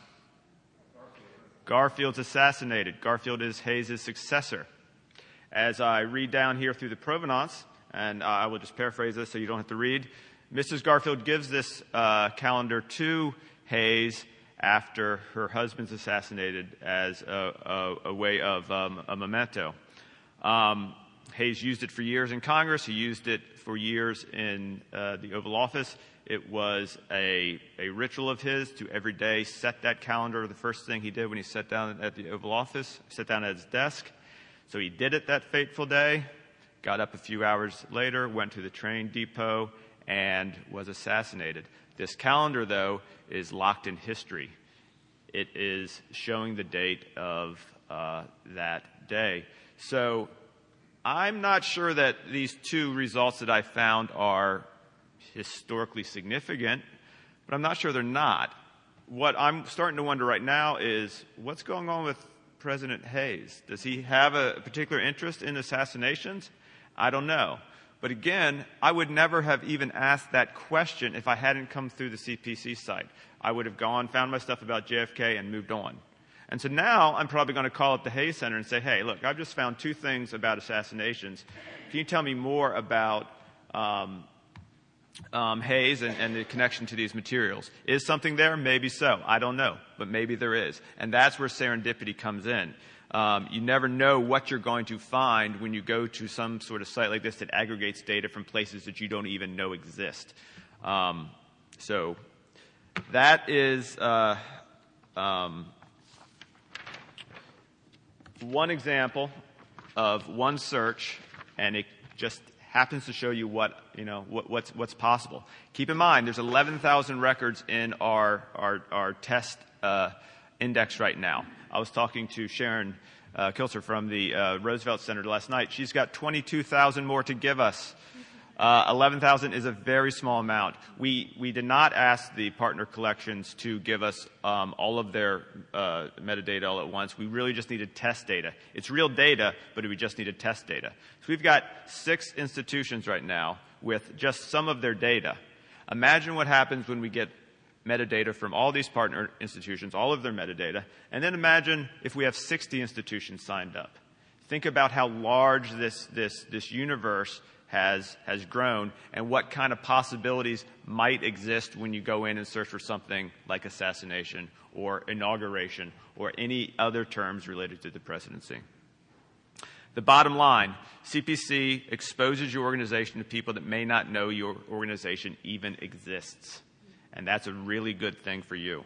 Garfield's assassinated. Garfield is Hayes' successor. As I read down here through the provenance, and uh, I will just paraphrase this so you don't have to read, Missus Garfield gives this uh, calendar to Hayes after her husband's assassinated as a, a, a way of um, a memento. Um, Hayes used it for years in Congress. He used it for years in uh, the Oval Office. It was a, a ritual of his to every day set that calendar. The first thing he did when he sat down at the Oval Office, sat down at his desk. So he did it that fateful day, got up a few hours later, went to the train depot, and was assassinated. This calendar, though, is locked in history. It is showing the date of uh, that day. So I'm not sure that these two results that I found are historically significant, but I'm not sure they're not. What I'm starting to wonder right now is what's going on with President Hayes? Does he have a particular interest in assassinations? I don't know. But again, I would never have even asked that question if I hadn't come through the C P C site. I would have gone, found my stuff about J F K, and moved on. And so now I'm probably going to call up the Hayes Center and say, hey, look, I've just found two things about assassinations. Can you tell me more about um, um, Hayes and, and the connection to these materials? Is something there? Maybe so. I don't know. But maybe there is. And that's where serendipity comes in. Um, you never know what you're going to find when you go to some sort of site like this that aggregates data from places that you don't even know exist. Um, so that is uh, um, one example of one search, and it just happens to show you what you know what, what's what's possible. Keep in mind, there's eleven thousand records in our our, our test uh, index right now. I was talking to Sharon uh, Kilser from the uh, Roosevelt Center last night. She's got twenty-two thousand more to give us. Uh, eleven thousand is a very small amount. We we did not ask the partner collections to give us um, all of their uh, metadata all at once. We really just needed test data. It's real data, but we just needed test data. So we've got six institutions right now with just some of their data. Imagine what happens when we get metadata from all these partner institutions, all of their metadata, and then imagine if we have sixty institutions signed up. Think about how large this this this universe has has grown and what kind of possibilities might exist when you go in and search for something like assassination or inauguration or any other terms related to the presidency. The bottom line, C P C exposes your organization to people that may not know your organization even exists. And that's a really good thing for you.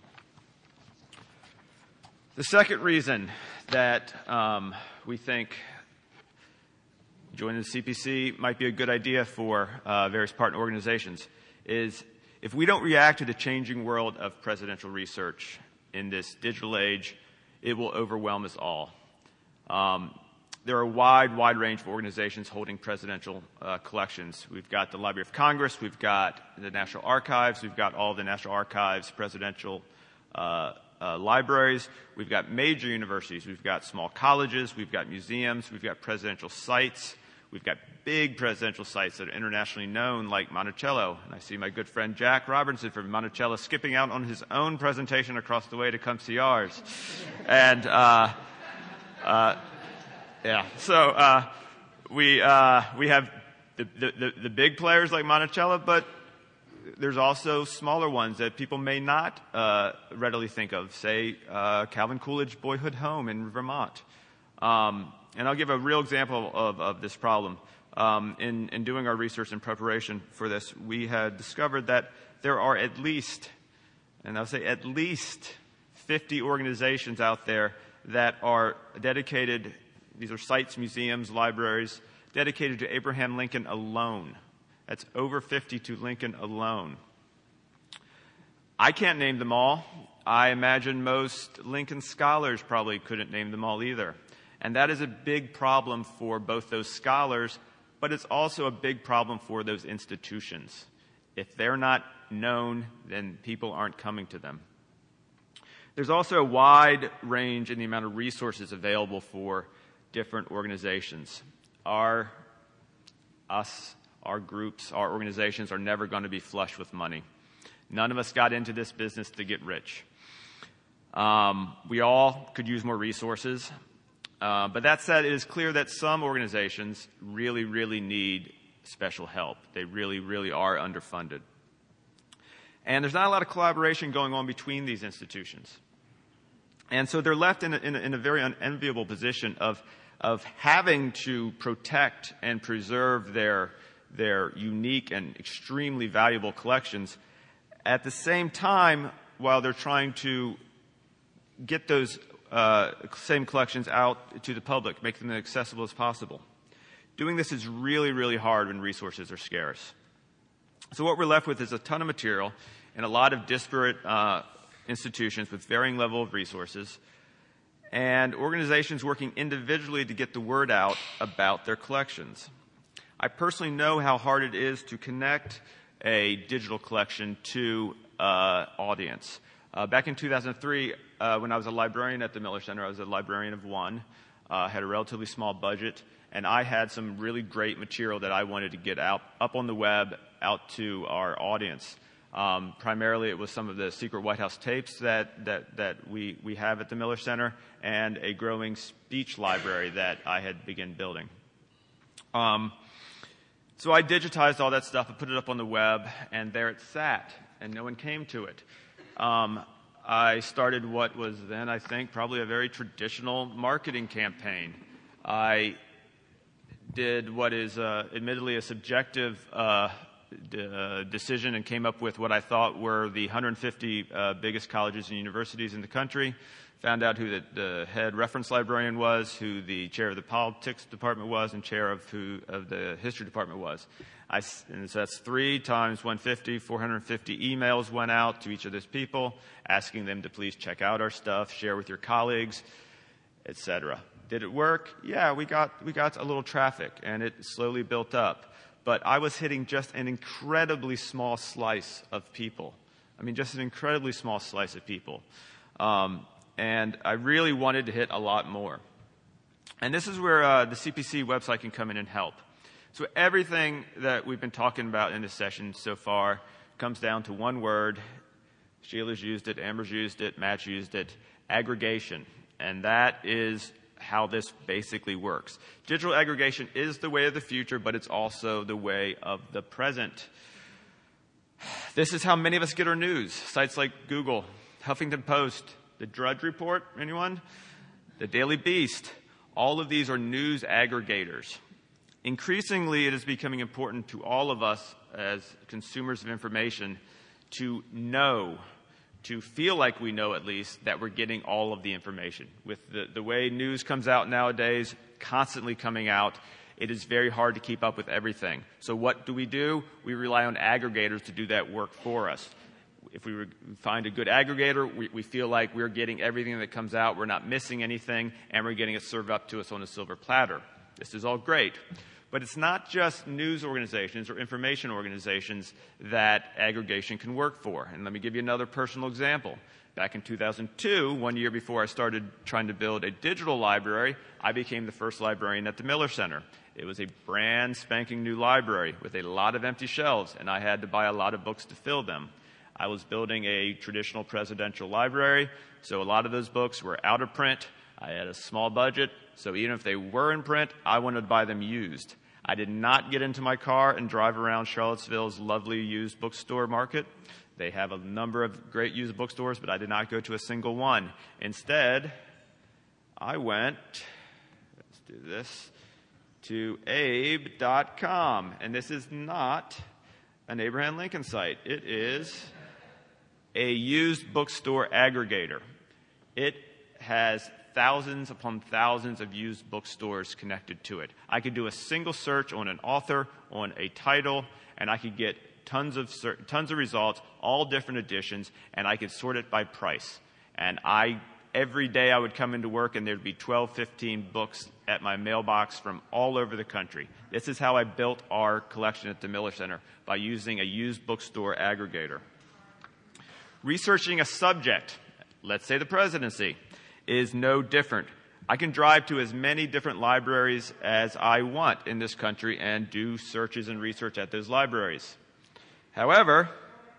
The second reason that um, we think joining the C P C might be a good idea for uh, various partner organizations is if we don't react to the changing world of presidential research in this digital age, it will overwhelm us all. Um, there are a wide, wide range of organizations holding presidential uh, collections. We've got the Library of Congress, we've got the National Archives, we've got all the National Archives presidential uh, uh, libraries, we've got major universities, we've got small colleges, we've got museums, we've got presidential sites, we've got big presidential sites that are internationally known like Monticello. And I see my good friend Jack Robinson from Monticello skipping out on his own presentation across the way to come see ours. And, uh, uh, yeah, so uh, we, uh, we have the, the, the big players like Monticello, but there's also smaller ones that people may not uh, readily think of, say uh, Calvin Coolidge Boyhood Home in Vermont. Um, and I'll give a real example of, of this problem. Um, in, in doing our research and preparation for this, we had discovered that there are at least, and I'll say at least, fifty organizations out there that are dedicated, these are sites, museums, libraries, dedicated to Abraham Lincoln alone. That's over fifty to Lincoln alone. I can't name them all. I imagine most Lincoln scholars probably couldn't name them all either. And that is a big problem for both those scholars, but it's also a big problem for those institutions. If they're not known, then people aren't coming to them. There's also a wide range in the amount of resources available for different organizations. Our, us, our groups, our organizations are never going to be flush with money. None of us got into this business to get rich. Um, we all could use more resources. Uh, but that said, it is clear that some organizations really, really need special help. They really, really are underfunded. And there's not a lot of collaboration going on between these institutions. And so they're left in a, in a, in a very unenviable position of, of having to protect and preserve their, their unique and extremely valuable collections at the same time while they're trying to get those uh, same collections out to the public, make them as accessible as possible. Doing this is really, really hard when resources are scarce. So what we're left with is a ton of material and a lot of disparate uh, institutions with varying level of resources and organizations working individually to get the word out about their collections. I personally know how hard it is to connect a digital collection to uh, audience. Uh, back in two thousand three, uh, when I was a librarian at the Miller Center, I was a librarian of one, uh, had a relatively small budget, and I had some really great material that I wanted to get out up on the web, out to our audience. Um, primarily, it was some of the secret White House tapes that that that we we have at the Miller Center, and a growing speech library that I had begun building. Um, so I digitized all that stuff and put it up on the web, and there it sat, and no one came to it. Um, I started what was then, I think, probably a very traditional marketing campaign. I did what is uh, admittedly a subjective uh, d- uh, decision and came up with what I thought were the one hundred fifty uh, biggest colleges and universities in the country. Found out who the, the head reference librarian was, who the chair of the politics department was, and chair of who of the history department was. I, and so that's three times one hundred fifty, four hundred fifty emails went out to each of those people, asking them to please check out our stuff, share with your colleagues, et cetera. Did it work? Yeah, we got we got a little traffic, and it slowly built up. But I was hitting just an incredibly small slice of people. I mean, just an incredibly small slice of people. Um, and I really wanted to hit a lot more. And this is where uh, the C P C website can come in and help. So everything that we've been talking about in this session so far comes down to one word. Sheila's used it, Amber's used it, Matt's used it, aggregation. And that is how this basically works. Digital aggregation is the way of the future, but it's also the way of the present. This is how many of us get our news. Sites like Google, Huffington Post, the Drudge Report, anyone? The Daily Beast. All of these are news aggregators. Increasingly, it is becoming important to all of us as consumers of information to know, to feel like we know at least, that we're getting all of the information. With the, the way news comes out nowadays, constantly coming out, it is very hard to keep up with everything. So what do we do? We rely on aggregators to do that work for us. If we find a good aggregator, we, we feel like we're getting everything that comes out, we're not missing anything, and we're getting it served up to us on a silver platter. This is all great. But it's not just news organizations or information organizations that aggregation can work for. And let me give you another personal example. Back in two thousand two, one year before I started trying to build a digital library, I became the first librarian at the Miller Center. It was a brand spanking new library with a lot of empty shelves, and I had to buy a lot of books to fill them. I was building a traditional presidential library, so a lot of those books were out of print. I had a small budget, so even if they were in print, I wanted to buy them used. I did not get into my car and drive around Charlottesville's lovely used bookstore market. They have a number of great used bookstores, but I did not go to a single one. Instead, I went, let's do this, to abe dot com. And this is not an Abraham Lincoln site. It is a used bookstore aggregator. It has thousands upon thousands of used bookstores connected to it. I could do a single search on an author, on a title, and I could get tons of tons of results, all different editions, and I could sort it by price. And I every day I would come into work and there'd be twelve, fifteen books at my mailbox from all over the country. This is how I built our collection at the Miller Center, by using a used bookstore aggregator. Researching a subject, let's say the presidency, is no different. I can drive to as many different libraries as I want in this country and do searches and research at those libraries. However,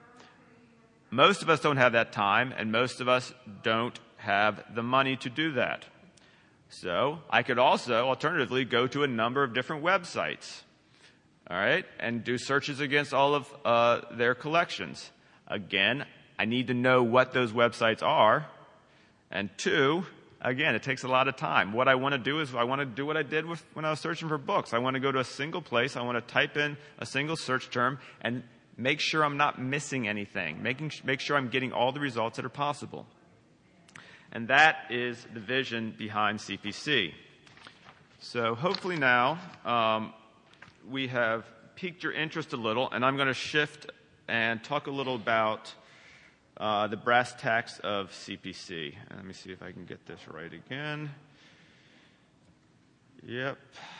most of us don't have that time, and most of us don't have the money to do that. So I could also, alternatively, go to a number of different websites, all right, and do searches against all of uh, their collections. Again, I need to know what those websites are. And two, again, it takes a lot of time. What I want to do is I want to do what I did with, when I was searching for books. I want to go to a single place. I want to type in a single search term and make sure I'm not missing anything, making, make sure I'm getting all the results that are possible. And that is the vision behind C P C. So hopefully now um, we have piqued your interest a little, and I'm going to shift and talk a little about Uh, the brass tacks of C P C. Let me see if I can get this right again. Yep.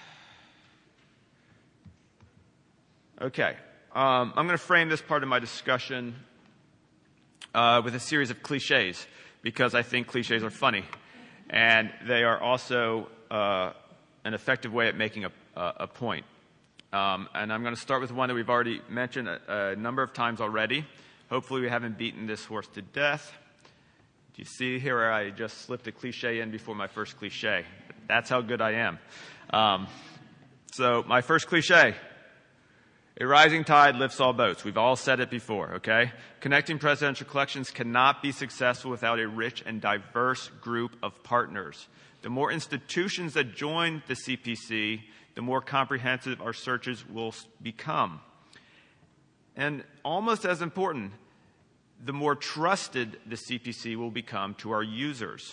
Okay. Um, I'm going to frame this part of my discussion uh, with a series of cliches, because I think cliches are funny. And they are also uh, an effective way at making a, a point. Um, and I'm going to start with one that we've already mentioned a, a number of times already. Hopefully we haven't beaten this horse to death. Do you see here where I just slipped a cliche in before my first cliche? That's how good I am. Um, so my first cliche, a rising tide lifts all boats. We've all said it before, okay? Connecting presidential collections cannot be successful without a rich and diverse group of partners. The more institutions that join the C P C, the more comprehensive our searches will become. And almost as important, the more trusted the C P C will become to our users.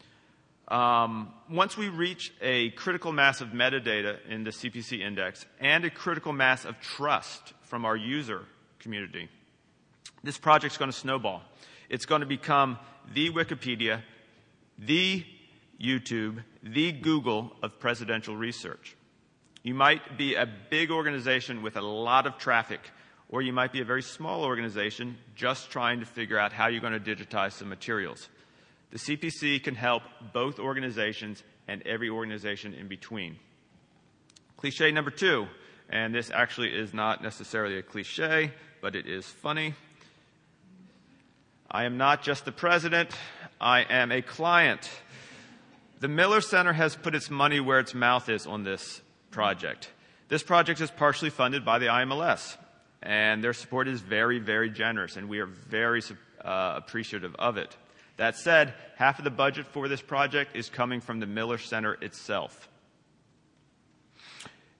Um, once we reach a critical mass of metadata in the C P C index and a critical mass of trust from our user community, this project's going to snowball. It's going to become the Wikipedia, the YouTube, the Google of presidential research. You might be a big organization with a lot of traffic, or you might be a very small organization just trying to figure out how you're going to digitize some materials. The C P C can help both organizations and every organization in between. Cliche number two, and this actually is not necessarily a cliche, but it is funny. I am not just the president, I am a client. The Miller Center has put its money where its mouth is on this project. This project is partially funded by the I M L S. And their support is very, very generous, and we are very uh, appreciative of it. That said, half of the budget for this project is coming from the Miller Center itself.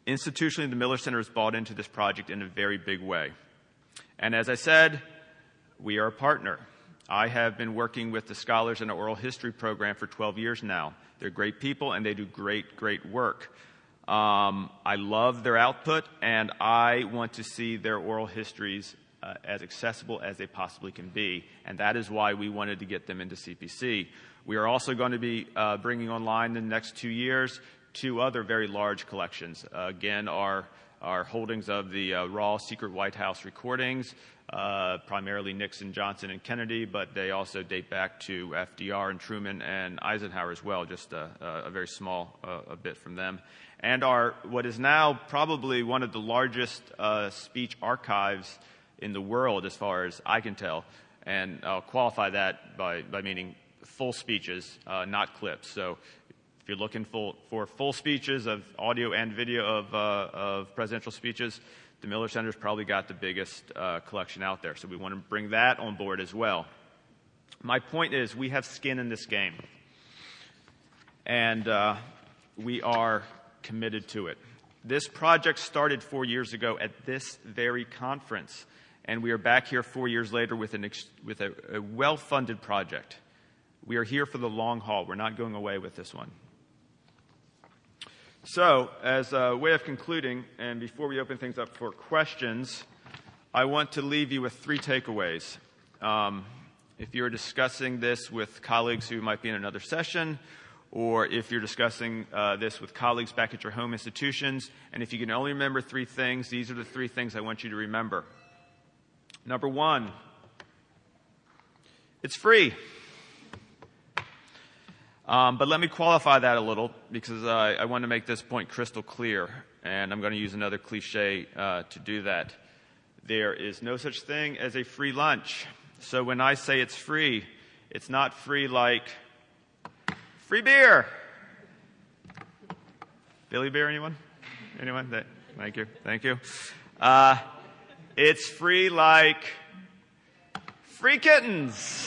Institutionally, the Miller Center has bought into this project in a very big way. And as I said, we are a partner. I have been working with the scholars in our oral history program for twelve years now. They're great people, and they do great, great work. Um, I love their output, and I want to see their oral histories uh, as accessible as they possibly can be, and that is why we wanted to get them into C P C. We are also going to be uh, bringing online in the next two years two other very large collections. Uh, again, our, our holdings of the uh, raw secret White House recordings, uh, primarily Nixon, Johnson, and Kennedy, but they also date back to F D R and Truman and Eisenhower as well, just a, a very small uh, a bit from them. And our, what is now probably one of the largest uh, speech archives in the world as far as I can tell. And I'll qualify that by, by meaning full speeches, uh, not clips. So if you're looking for, for full speeches of audio and video of, uh, of presidential speeches, the Miller Center's probably got the biggest uh, collection out there. So we want to bring that on board as well. My point is we have skin in this game. And uh, we are committed to it. This project started four years ago at this very conference. And we are back here four years later with, an ex with a, a well-funded project. We are here for the long haul. We're not going away with this one. So, as a way of concluding, and before we open things up for questions, I want to leave you with three takeaways. Um, if you're discussing this with colleagues who might be in another session, or if you're discussing uh, this with colleagues back at your home institutions, and if you can only remember three things, these are the three things I want you to remember. Number one, it's free. Um, but let me qualify that a little because uh, I want to make this point crystal clear, and I'm going to use another cliche uh, to do that. There is no such thing as a free lunch. So when I say it's free, it's not free like free beer. Billy beer, anyone? Anyone? Thank you. Thank you. Uh, it's free like free kittens.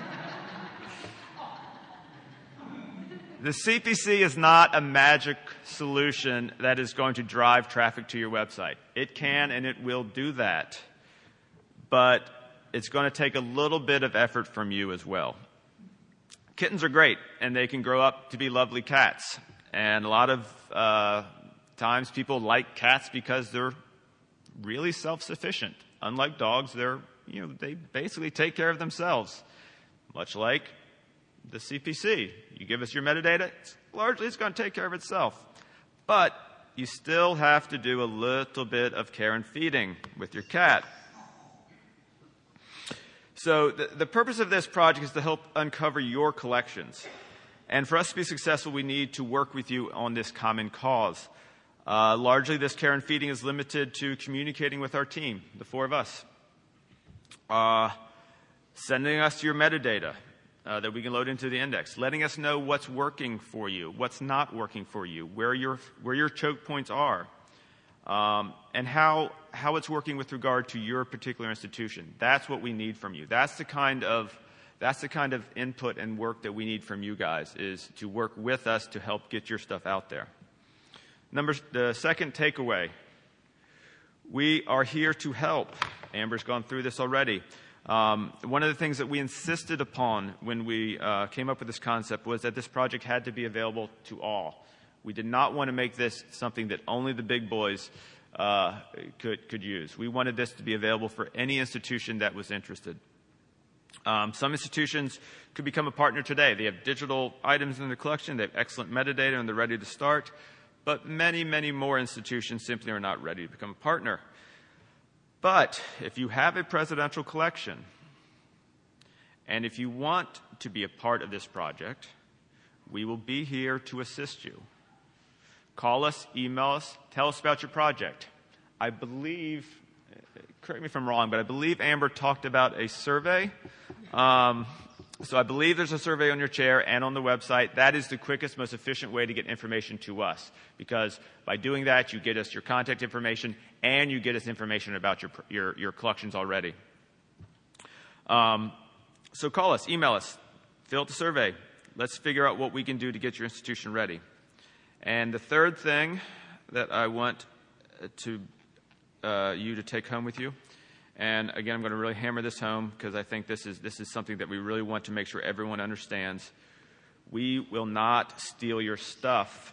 The C P C is not a magic solution that is going to drive traffic to your website. It can and it will do that. But it's going to take a little bit of effort from you as well. Kittens are great, and they can grow up to be lovely cats. And a lot of uh, times people like cats because they're really self-sufficient. Unlike dogs, they're, you know, they basically take care of themselves, much like the C P C. You give us your metadata, it's largely it's going to take care of itself. But you still have to do a little bit of care and feeding with your cat. So the, the purpose of this project is to help uncover your collections. And for us to be successful, we need to work with you on this common cause. Uh, largely, this care and feeding is limited to communicating with our team, the four of us. Uh, sending us your metadata. Uh, that we can load into the index, letting us know what's working for you, what's not working for you, where your, where your choke points are, um, and how, how it's working with regard to your particular institution. That's what we need from you. That's the kind of, that's the kind of input and work that we need from you guys, is to work with us to help get your stuff out there. Number, the second takeaway, we are here to help. Amber's gone through this already. Um, one of the things that we insisted upon when we uh, came up with this concept was that this project had to be available to all. We did not want to make this something that only the big boys uh, could, could use. We wanted this to be available for any institution that was interested. Um, some institutions could become a partner today. They have digital items in their collection, they have excellent metadata, and they're ready to start. But many, many more institutions simply are not ready to become a partner. But if you have a presidential collection, and if you want to be a part of this project, we will be here to assist you. Call us, email us, tell us about your project. I believe, correct me if I'm wrong, but I believe Amber talked about a survey. Um, so I believe there's a survey on your chair and on the website. That is the quickest, most efficient way to get information to us, because by doing that, you get us your contact information and you get us information about your, your, your collections already. Um, so call us, email us, fill out the survey. Let's figure out what we can do to get your institution ready. And the third thing that I want to, uh, you to take home with you, And again, I'm going to really hammer this home because I think this is, this is something that we really want to make sure everyone understands. We will not steal your stuff.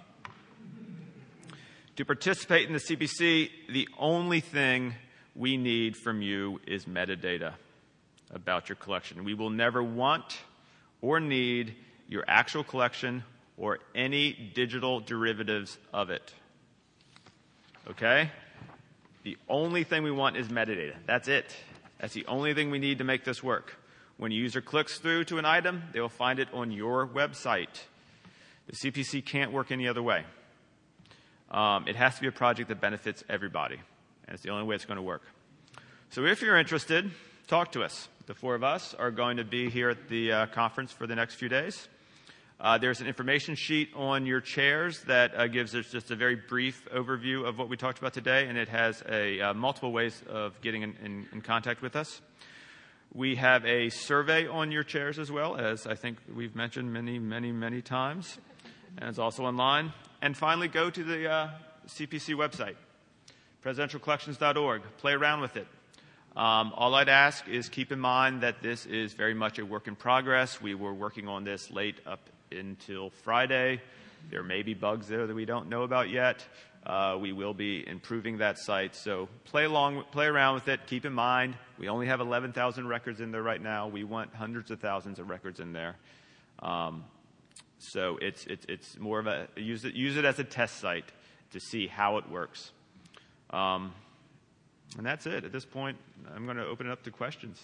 To participate in the C P C, the only thing we need from you is metadata about your collection. We will never want or need your actual collection or any digital derivatives of it. Okay? The only thing we want is metadata. That's it. That's the only thing we need to make this work. When a user clicks through to an item, they will find it on your website. The C P C can't work any other way. Um, it has to be a project that benefits everybody, and it's the only way it's going to work. So if you're interested, talk to us. The four of us are going to be here at the uh, conference for the next few days. Uh, there's an information sheet on your chairs that uh, gives us just a very brief overview of what we talked about today, and it has a, uh, multiple ways of getting in, in, in contact with us. We have a survey on your chairs as well, as I think we've mentioned many, many, many times, and it's also online. And finally, go to the uh, C P C website, presidential collections dot org. Play around with it. Um, all I'd ask is keep in mind that this is very much a work in progress. We were working on this late up until Friday. There may be bugs there that we don't know about yet. Uh, we will be improving that site. So play along, play around with it. Keep in mind, we only have eleven thousand records in there right now. We want hundreds of thousands of records in there. Um, so it's, it's, it's more of a, use it, use it as a test site to see how it works. Um, and that's it. At this point, I'm going to open it up to questions.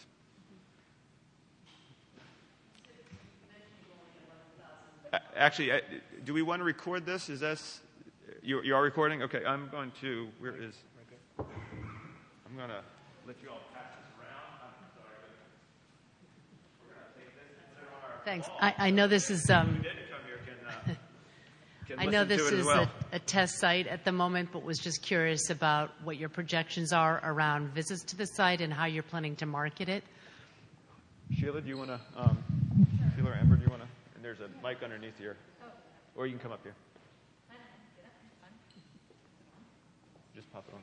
Actually, do we want to record this? Is this, you, you are recording? Okay, I'm going to, where is, I'm going to let you all pass this around. I'm sorry, but we're going to take this and put it on our Thanks. wall. I, I know this is, um, Who didn't come here can, uh, can I know listen to this it as is well. a, a test site at the moment, but was just curious about what your projections are around visits to the site and how you're planning to market it. Sheila, do you want to, um, Sheila or Amber, do you want to, and there's a mic underneath here. Or you can come up here. Just pop it on.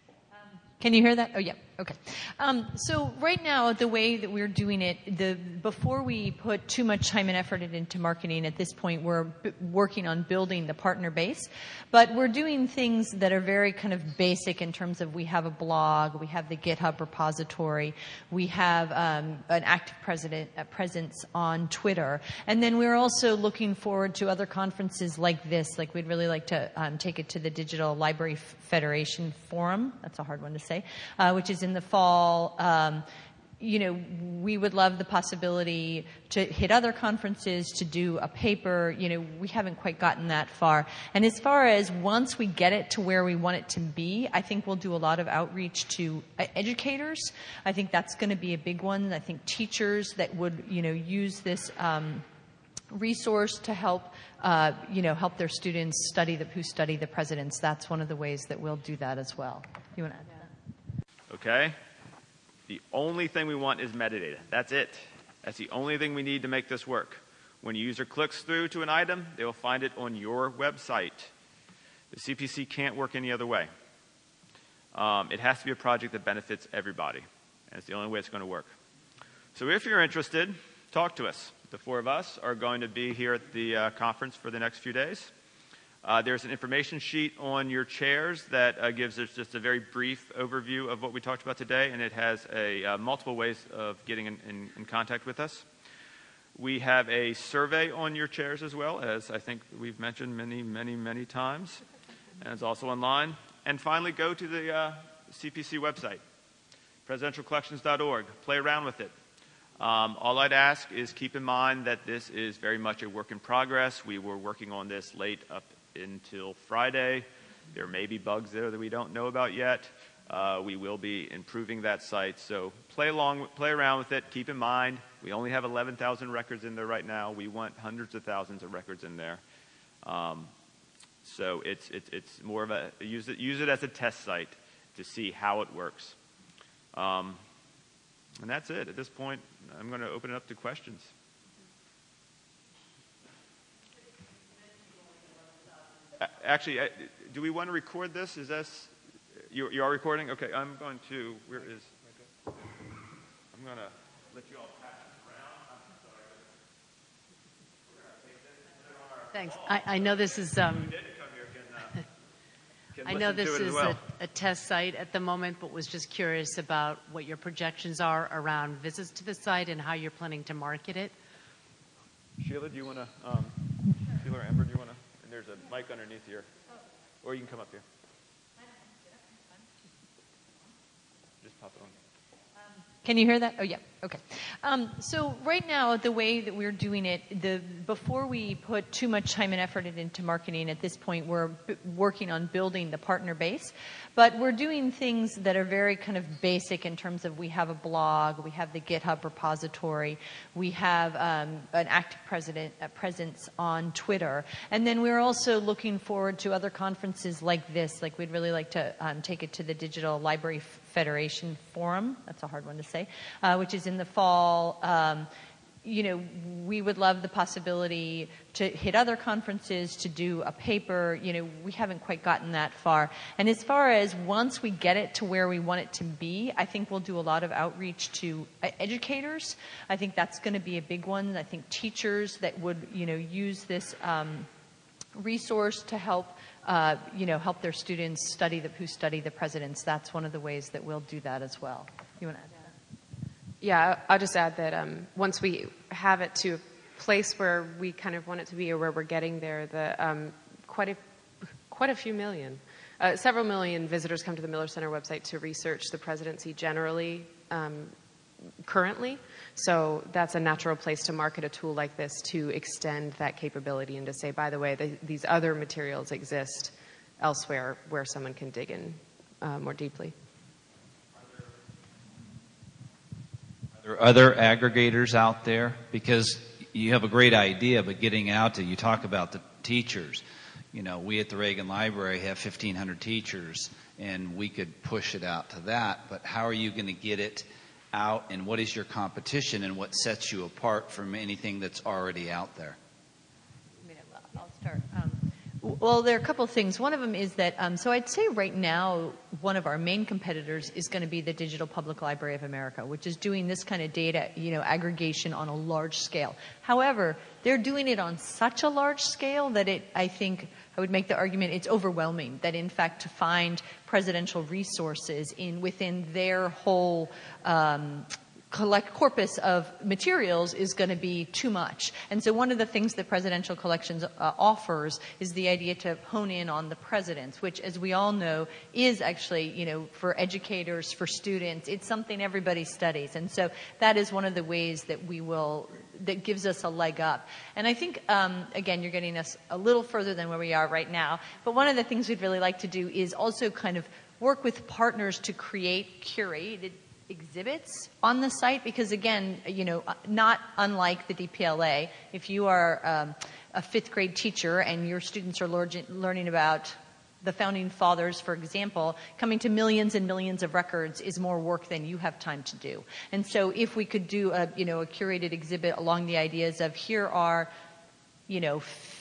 Can you hear that? Oh, yeah. Okay. Um, so right now, the way that we're doing it, the before we put too much time and effort into marketing, at this point, we're b- working on building the partner base. But we're doing things that are very kind of basic in terms of we have a blog, we have the GitHub repository, we have um, an active president, uh, presence on Twitter. And then we're also looking forward to other conferences like this. Like we'd really like to um, take it to the Digital Library Federation Forum. That's a hard one to say, uh, which is in the fall. Um, you know, we would love the possibility to hit other conferences, to do a paper. You know, we haven't quite gotten that far. And as far as once we get it to where we want it to be, I think we'll do a lot of outreach to uh, educators. I think that's going to be a big one. I think teachers that would, you know, use this um, resource to help, uh, you know, help their students study the, who study the presidents. That's one of the ways that we'll do that as well. You want to add that? Okay? The only thing we want is metadata. That's it. That's the only thing we need to make this work. When a user clicks through to an item, they will find it on your website. The C P C can't work any other way. Um, it has to be a project that benefits everybody, and it's the only way it's going to work. So if you're interested, talk to us. The four of us are going to be here at the uh, conference for the next few days. Uh, there's an information sheet on your chairs that uh, gives us just a very brief overview of what we talked about today, and it has a, uh, multiple ways of getting in, in, in contact with us. We have a survey on your chairs as well, as I think we've mentioned many, many, many times, and it's also online. And finally, go to the uh, C P C website, presidential collections dot org. Play around with it. Um, all I'd ask is keep in mind that this is very much a work in progress. We were working on this late up until Friday. There may be bugs there that we don't know about yet. Uh, we will be improving that site. So play along, play around with it. Keep in mind, we only have eleven thousand records in there right now. We want hundreds of thousands of records in there. Um, so it's, it's, it's more of a, use it, use it as a test site to see how it works. Um, and that's it. At this point, I'm going to open it up to questions. Actually, do we want to record this? Is this, you, you are recording? Okay, I'm going to, where is, I'm going to let you all pass this around. I'm sorry. We're going to take this and put it on our Thanks. I, I know this is. Um, Who didn't come here can, uh, can I know listen this to it as is well. a, a test site at the moment, but was just curious about what your projections are around visits to the site and how you're planning to market it. Sheila, do you want to, um, Sheila or Amber, do you want to, there's a mic underneath here. Or you can come up here. Just pop it on. Can you hear that? Oh, yeah. Okay. Um, so right now, the way that we're doing it, the before we put too much time and effort into marketing at this point, we're b- working on building the partner base. But we're doing things that are very kind of basic in terms of we have a blog, we have the GitHub repository, we have um, an active president, uh, presence on Twitter. And then we're also looking forward to other conferences like this. Like we'd really like to um, take it to the Digital Library Federation Forum. That's a hard one to say, uh, which is in the fall. Um, you know, we would love the possibility to hit other conferences, to do a paper. You know, we haven't quite gotten that far. And as far as once we get it to where we want it to be, I think we'll do a lot of outreach to uh, educators. I think that's going to be a big one. I think teachers that would, you know, use this um, resource to help Uh, you know, help their students study the, who study the presidents. That's one of the ways that we'll do that as well. You want to add to that? Yeah, I'll just add that um, once we have it to a place where we kind of want it to be or where we're getting there, the, um, quite, a, quite a few million, uh, several million visitors come to the Miller Center website to research the presidency generally um, currently. So that's a natural place to market a tool like this to extend that capability and to say, by the way, the, these other materials exist elsewhere where someone can dig in uh, more deeply. Are there other aggregators out there? Because you have a great idea, but getting out to, you talk about the teachers. You know, we at the Reagan Library have fifteen hundred teachers, and we could push it out to that, but how are you going to get it out, and what is your competition, and what sets you apart from anything that's already out there? I mean, I'll start. Um, well, there are a couple of things. One of them is that, um, so I'd say right now, one of our main competitors is going to be the Digital Public Library of America, which is doing this kind of data, you know, aggregation on a large scale. However, they're doing it on such a large scale that it, I think, I would make the argument it's overwhelming, that in fact to find presidential resources in within their whole um, collect corpus of materials is going to be too much. And so one of the things that Presidential Collections uh, offers is the idea to hone in on the presidents, which, as we all know, is actually, you know, for educators, for students, it's something everybody studies. And so that is one of the ways that we will, that gives us a leg up. And I think, um, again, you're getting us a little further than where we are right now. But one of the things we'd really like to do is also kind of work with partners to create curated exhibits on the site, because again, you know, not unlike the D P L A, if you are um, a fifth grade teacher and your students are learning about the founding fathers, for example, coming to millions and millions of records is more work than you have time to do. And so if we could do a, you know, a curated exhibit along the ideas of here are, you know,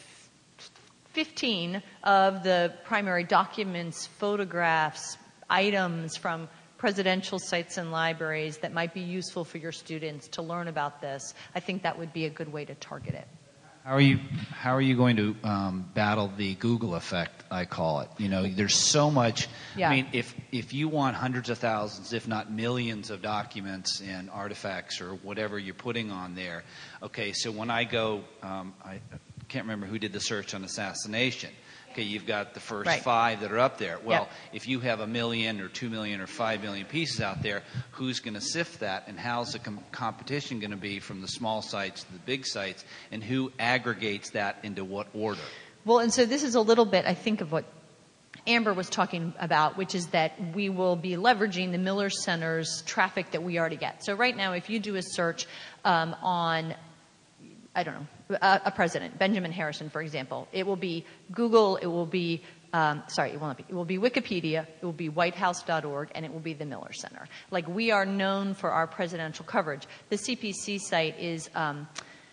fifteen of the primary documents, photographs, items from presidential sites and libraries that might be useful for your students to learn about this, I think that would be a good way to target it. How are you, how are you going to um, battle the Google effect, I call it? You know, there's so much. Yeah. I mean, if, if you want hundreds of thousands, if not millions of documents and artifacts or whatever you're putting on there, okay, so when I go, um, I can't remember who did the search on assassination. Okay, you've got the first Right. five that are up there. Well, Yep. if you have a million or two million or five million pieces out there, who's going to sift that, and how's the com- competition going to be from the small sites to the big sites, and who aggregates that into what order? Well, and so this is a little bit, I think, of what Amber was talking about, which is that we will be leveraging the Miller Center's traffic that we already get. So right now, if you do a search um, on, I don't know, a, a president, Benjamin Harrison, for example, it will be Google, it will be, um, sorry, it won't be, it will be Wikipedia, it will be white house dot org, and it will be the Miller Center. Like, we are known for our presidential coverage. The C P C site is, um,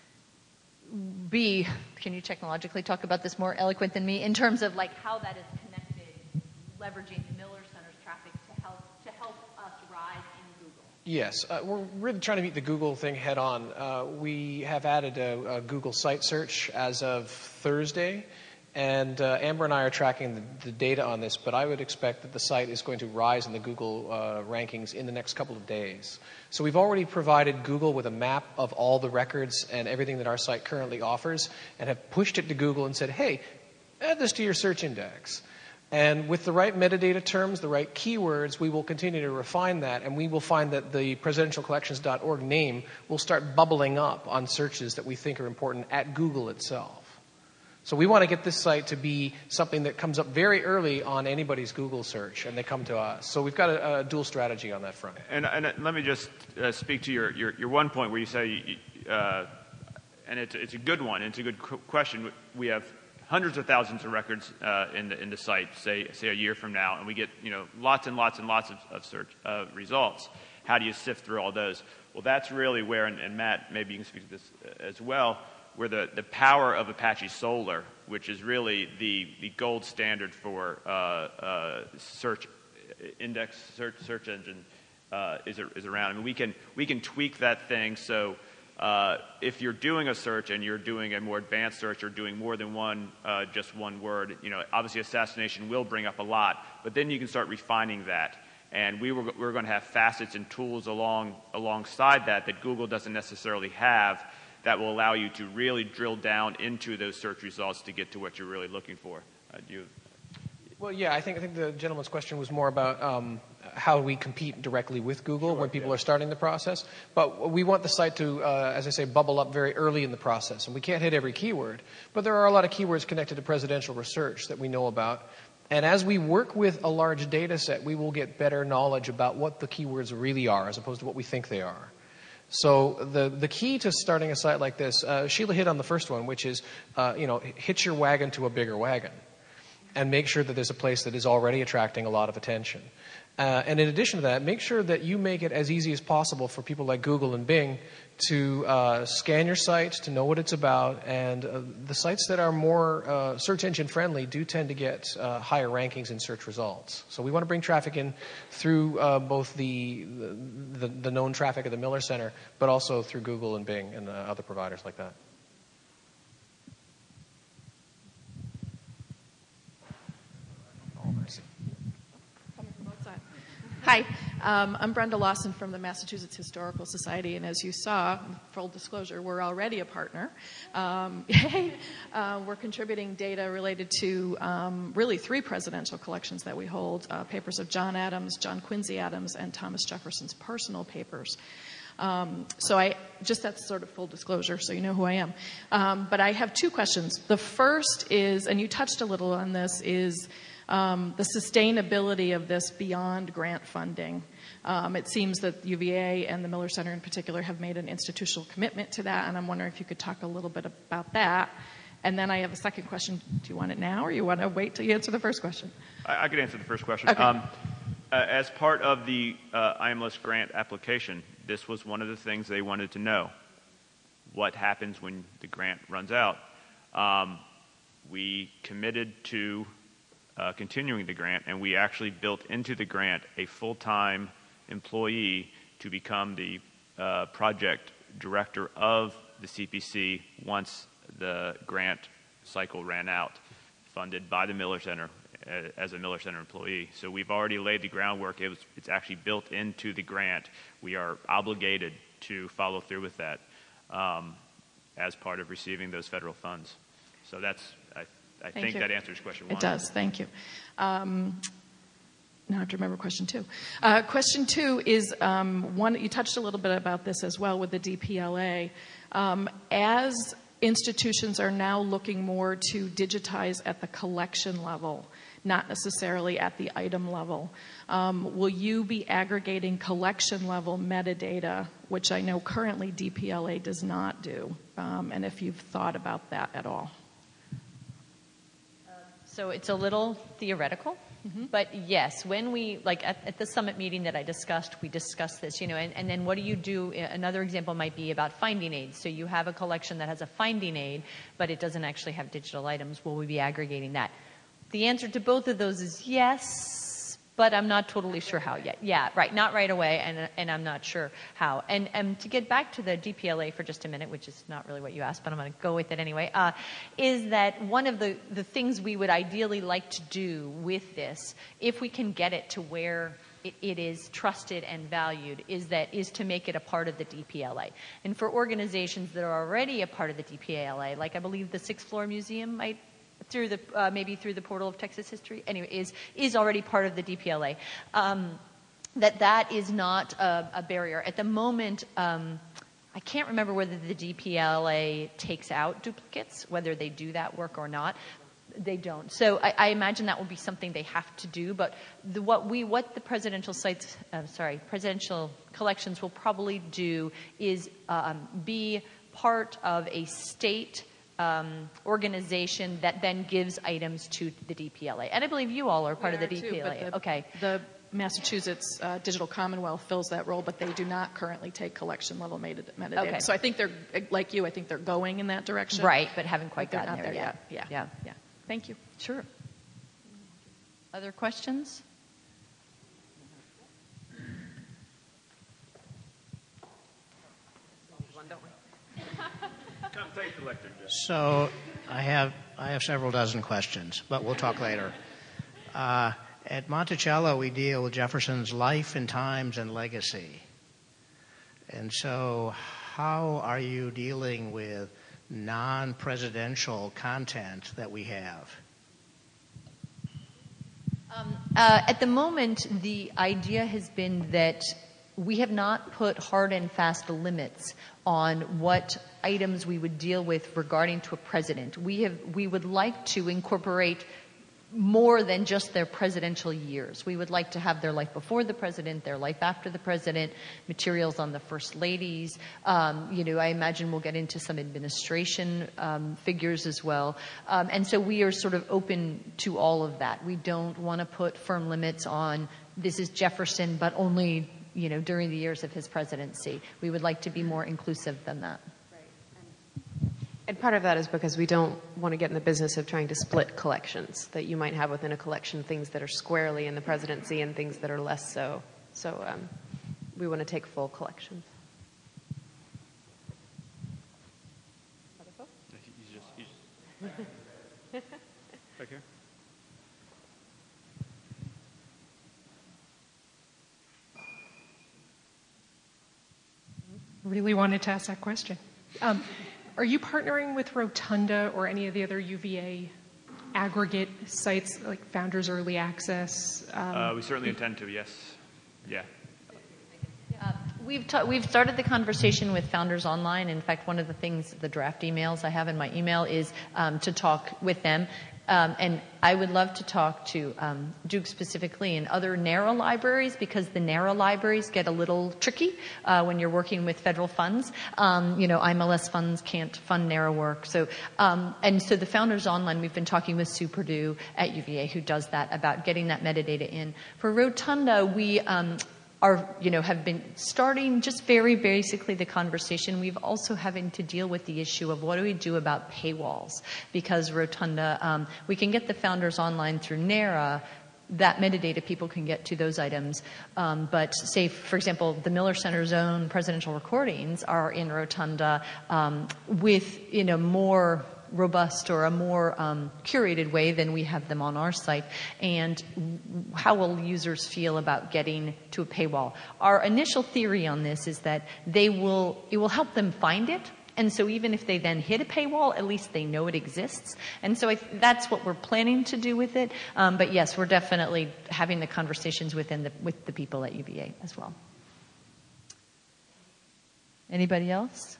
B, can you technologically talk about this more eloquent than me, in terms of like how that is connected, leveraging the Miller Center's traffic to help, to help us rise in Google. Yes, uh, we're really trying to meet the Google thing head on. Uh, we have added a, a Google site search as of Thursday, and uh, Amber and I are tracking the, the data on this, but I would expect that the site is going to rise in the Google uh, rankings in the next couple of days. So we've already provided Google with a map of all the records and everything that our site currently offers, and have pushed it to Google and said, hey, add this to your search index. And with the right metadata terms, the right keywords, we will continue to refine that, and we will find that the presidential collections dot org name will start bubbling up on searches that we think are important at Google itself. So we want to get this site to be something that comes up very early on anybody's Google search, and they come to us. So we've got a, a dual strategy on that front. And, and let me just uh, speak to your, your, your one point where you say, uh, and it's, it's a good one, and it's a good qu- question. We have hundreds of thousands of records uh, in the in the site, say say a year from now, and we get you know lots and lots and lots of, of search uh, results. How do you sift through all those? Well, that's really where, and, and Matt, maybe you can speak to this as well, where the, the power of Apache Solr, which is really the the gold standard for uh, uh, search index search search engine, uh, is is around. I mean, we can we can tweak that thing so. Uh, if you're doing a search and you're doing a more advanced search or doing more than one, uh, just one word, you know, obviously assassination will bring up a lot, but then you can start refining that. And we were, we're going to have facets and tools along alongside that that Google doesn't necessarily have that will allow you to really drill down into those search results to get to what you're really looking for. Uh, do you? Well, yeah, I think I think the gentleman's question was more about um, how we compete directly with Google Sure, when people yeah. are starting the process. But we want the site to, uh, as I say, bubble up very early in the process. And we can't hit every keyword, but there are a lot of keywords connected to presidential research that we know about. And as we work with a large data set, we will get better knowledge about what the keywords really are as opposed to what we think they are. So the, the key to starting a site like this, uh, Sheila hit on the first one, which is, uh, you know, hitch your wagon to a bigger wagon. And make sure that there's a place that is already attracting a lot of attention. Uh, and in addition to that, make sure that you make it as easy as possible for people like Google and Bing to uh, scan your site, to know what it's about. And uh, the sites that are more uh, search engine friendly do tend to get uh, higher rankings in search results. So we want to bring traffic in through uh, both the, the, the known traffic of the Miller Center, but also through Google and Bing and uh, other providers like that. Hi, um, I'm Brenda Lawson from the Massachusetts Historical Society, and as you saw, full disclosure, we're already a partner. Um, uh, we're contributing data related to um, really three presidential collections that we hold, uh, papers of John Adams, John Quincy Adams, and Thomas Jefferson's personal papers. Um, so I just that's sort of full disclosure, so you know who I am. Um, but I have two questions. The first is, and you touched a little on this, is Um, the sustainability of this beyond grant funding. Um, it seems that U V A and the Miller Center in particular have made an institutional commitment to that, and I'm wondering if you could talk a little bit about that. And then I have a second question. Do you want it now, or you want to wait till you answer the first question? I, I could answer the first question. Okay. Um, uh, as part of the uh, I M L I S grant application, this was one of the things they wanted to know. What happens when the grant runs out? Um, we committed to Uh, continuing the grant, and we actually built into the grant a full-time employee to become the uh, project director of the C P C once the grant cycle ran out, funded by the Miller Center uh, as a Miller Center employee. So we've already laid the groundwork. It was, it's actually built into the grant. We are obligated to follow through with that um, as part of receiving those federal funds. So that's, I I Thank think you. that answers question one. It does. Thank you. Um, now I have to remember question two. Uh, question two is um, one, you touched a little bit about this as well with the D P L A. Um, as institutions are now looking more to digitize at the collection level, not necessarily at the item level, um, will you be aggregating collection level metadata, which I know currently D P L A does not do, um, and if you've thought about that at all? So it's a little theoretical, mm-hmm. but yes, when we, like at, at the summit meeting that I discussed, we discussed this, you know, and, and then what do you do? Another example might be about finding aids. So you have a collection that has a finding aid, but it doesn't actually have digital items. Will we be aggregating that? The answer to both of those is yes, but I'm not totally sure how yet. Yeah, right, not right away, and and I'm not sure how. And and to get back to the D P L A for just a minute, which is not really what you asked, but I'm going to go with it anyway, uh, is that one of the, the things we would ideally like to do with this, if we can get it to where it, it is trusted and valued, is that is to make it a part of the D P L A. And for organizations that are already a part of the D P L A, like I believe the Sixth Floor Museum might through the uh, maybe through the Portal of Texas History, anyway, is is already part of the D P L A. Um, that that is not a, a barrier at the moment. Um, I can't remember whether the D P L A takes out duplicates, whether they do that work or not. They don't. So I, I imagine that will be something they have to do. But the, what we, what the presidential sites, uh, sorry, presidential collections will probably do is um, be part of a state Um, organization that then gives items to the D P L A. And I believe you all are part we of the too, D P L A. but the, okay. The Massachusetts uh, Digital Commonwealth fills that role, but they do not currently take collection level metadata. Okay. So I think they're, like you, I think they're going in that direction. Right, but haven't quite but gotten not there, there yet. yet. Yeah. Yeah. Yeah. Thank you. Sure. Other questions? Come take the lecture, Jeff. So I have I have several dozen questions, but we'll talk later. Uh, at Monticello, we deal with Jefferson's life and times and legacy. And so how are you dealing with non-presidential content that we have? Um, uh, at the moment, the idea has been that we have not put hard and fast limits on what items we would deal with regarding to a president. We have, we would like to incorporate more than just their presidential years. We would like to have their life before the president, their life after the president, materials on the first ladies. Um, you know, I imagine we'll get into some administration um, figures as well. Um, and so we are sort of open to all of that. We don't want to put firm limits on this is Jefferson, but only, you know, during the years of his presidency. We would like to be more inclusive than that. And part of that is because we don't want to get in the business of trying to split collections, that you might have within a collection things that are squarely in the presidency and things that are less so. So um, we want to take full collections. Other folks? You just, you just... Back here. Really wanted to ask that question. Um, Are you partnering with Rotunda or any of the other U V A aggregate sites like Founders Early Access? Um, Uh, we certainly intend to, yes. Yeah. Uh, we've, ta- we've started the conversation with Founders Online. In fact, one of the things, the draft emails I have in my email is um, to talk with them. Um, and I would love to talk to um, Duke specifically and other NARA libraries, because the NARA libraries get a little tricky uh, when you're working with federal funds. Um, you know, I M L S funds can't fund NARA work. So, um, and so the Founders Online, we've been talking with Sue Perdue at U V A, who does that, about getting that metadata in. For Rotunda, we um, are, you know, have been starting just very basically the conversation. We've also having to deal with the issue of what do we do about paywalls, because Rotunda, um, we can get the Founders Online through NARA. That metadata people can get to those items. Um, but say, for example, the Miller Center's own presidential recordings are in Rotunda um, with, you know, more robust or a more um, curated way than we have them on our site. And how will users feel about getting to a paywall? Our initial theory on this is that they will, it will help them find it. And so even if they then hit a paywall, at least they know it exists. And so I th- that's what we're planning to do with it. Um, but yes, we're definitely having the conversations within the, with the people at U V A as well. Anybody else?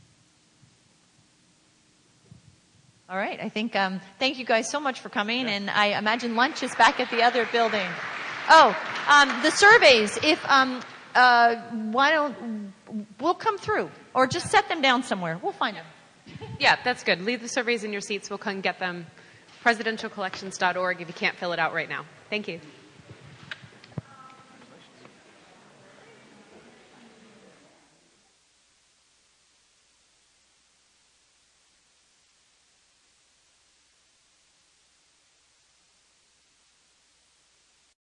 All right. I think, um, thank you guys so much for coming. And I imagine lunch is back at the other building. Oh, um, the surveys, if, um, uh, why don't, we'll come through. Or just set them down somewhere. We'll find them. Yeah, that's good. Leave the surveys in your seats. We'll come get them. presidential collections dot org if you can't fill it out right now. Thank you.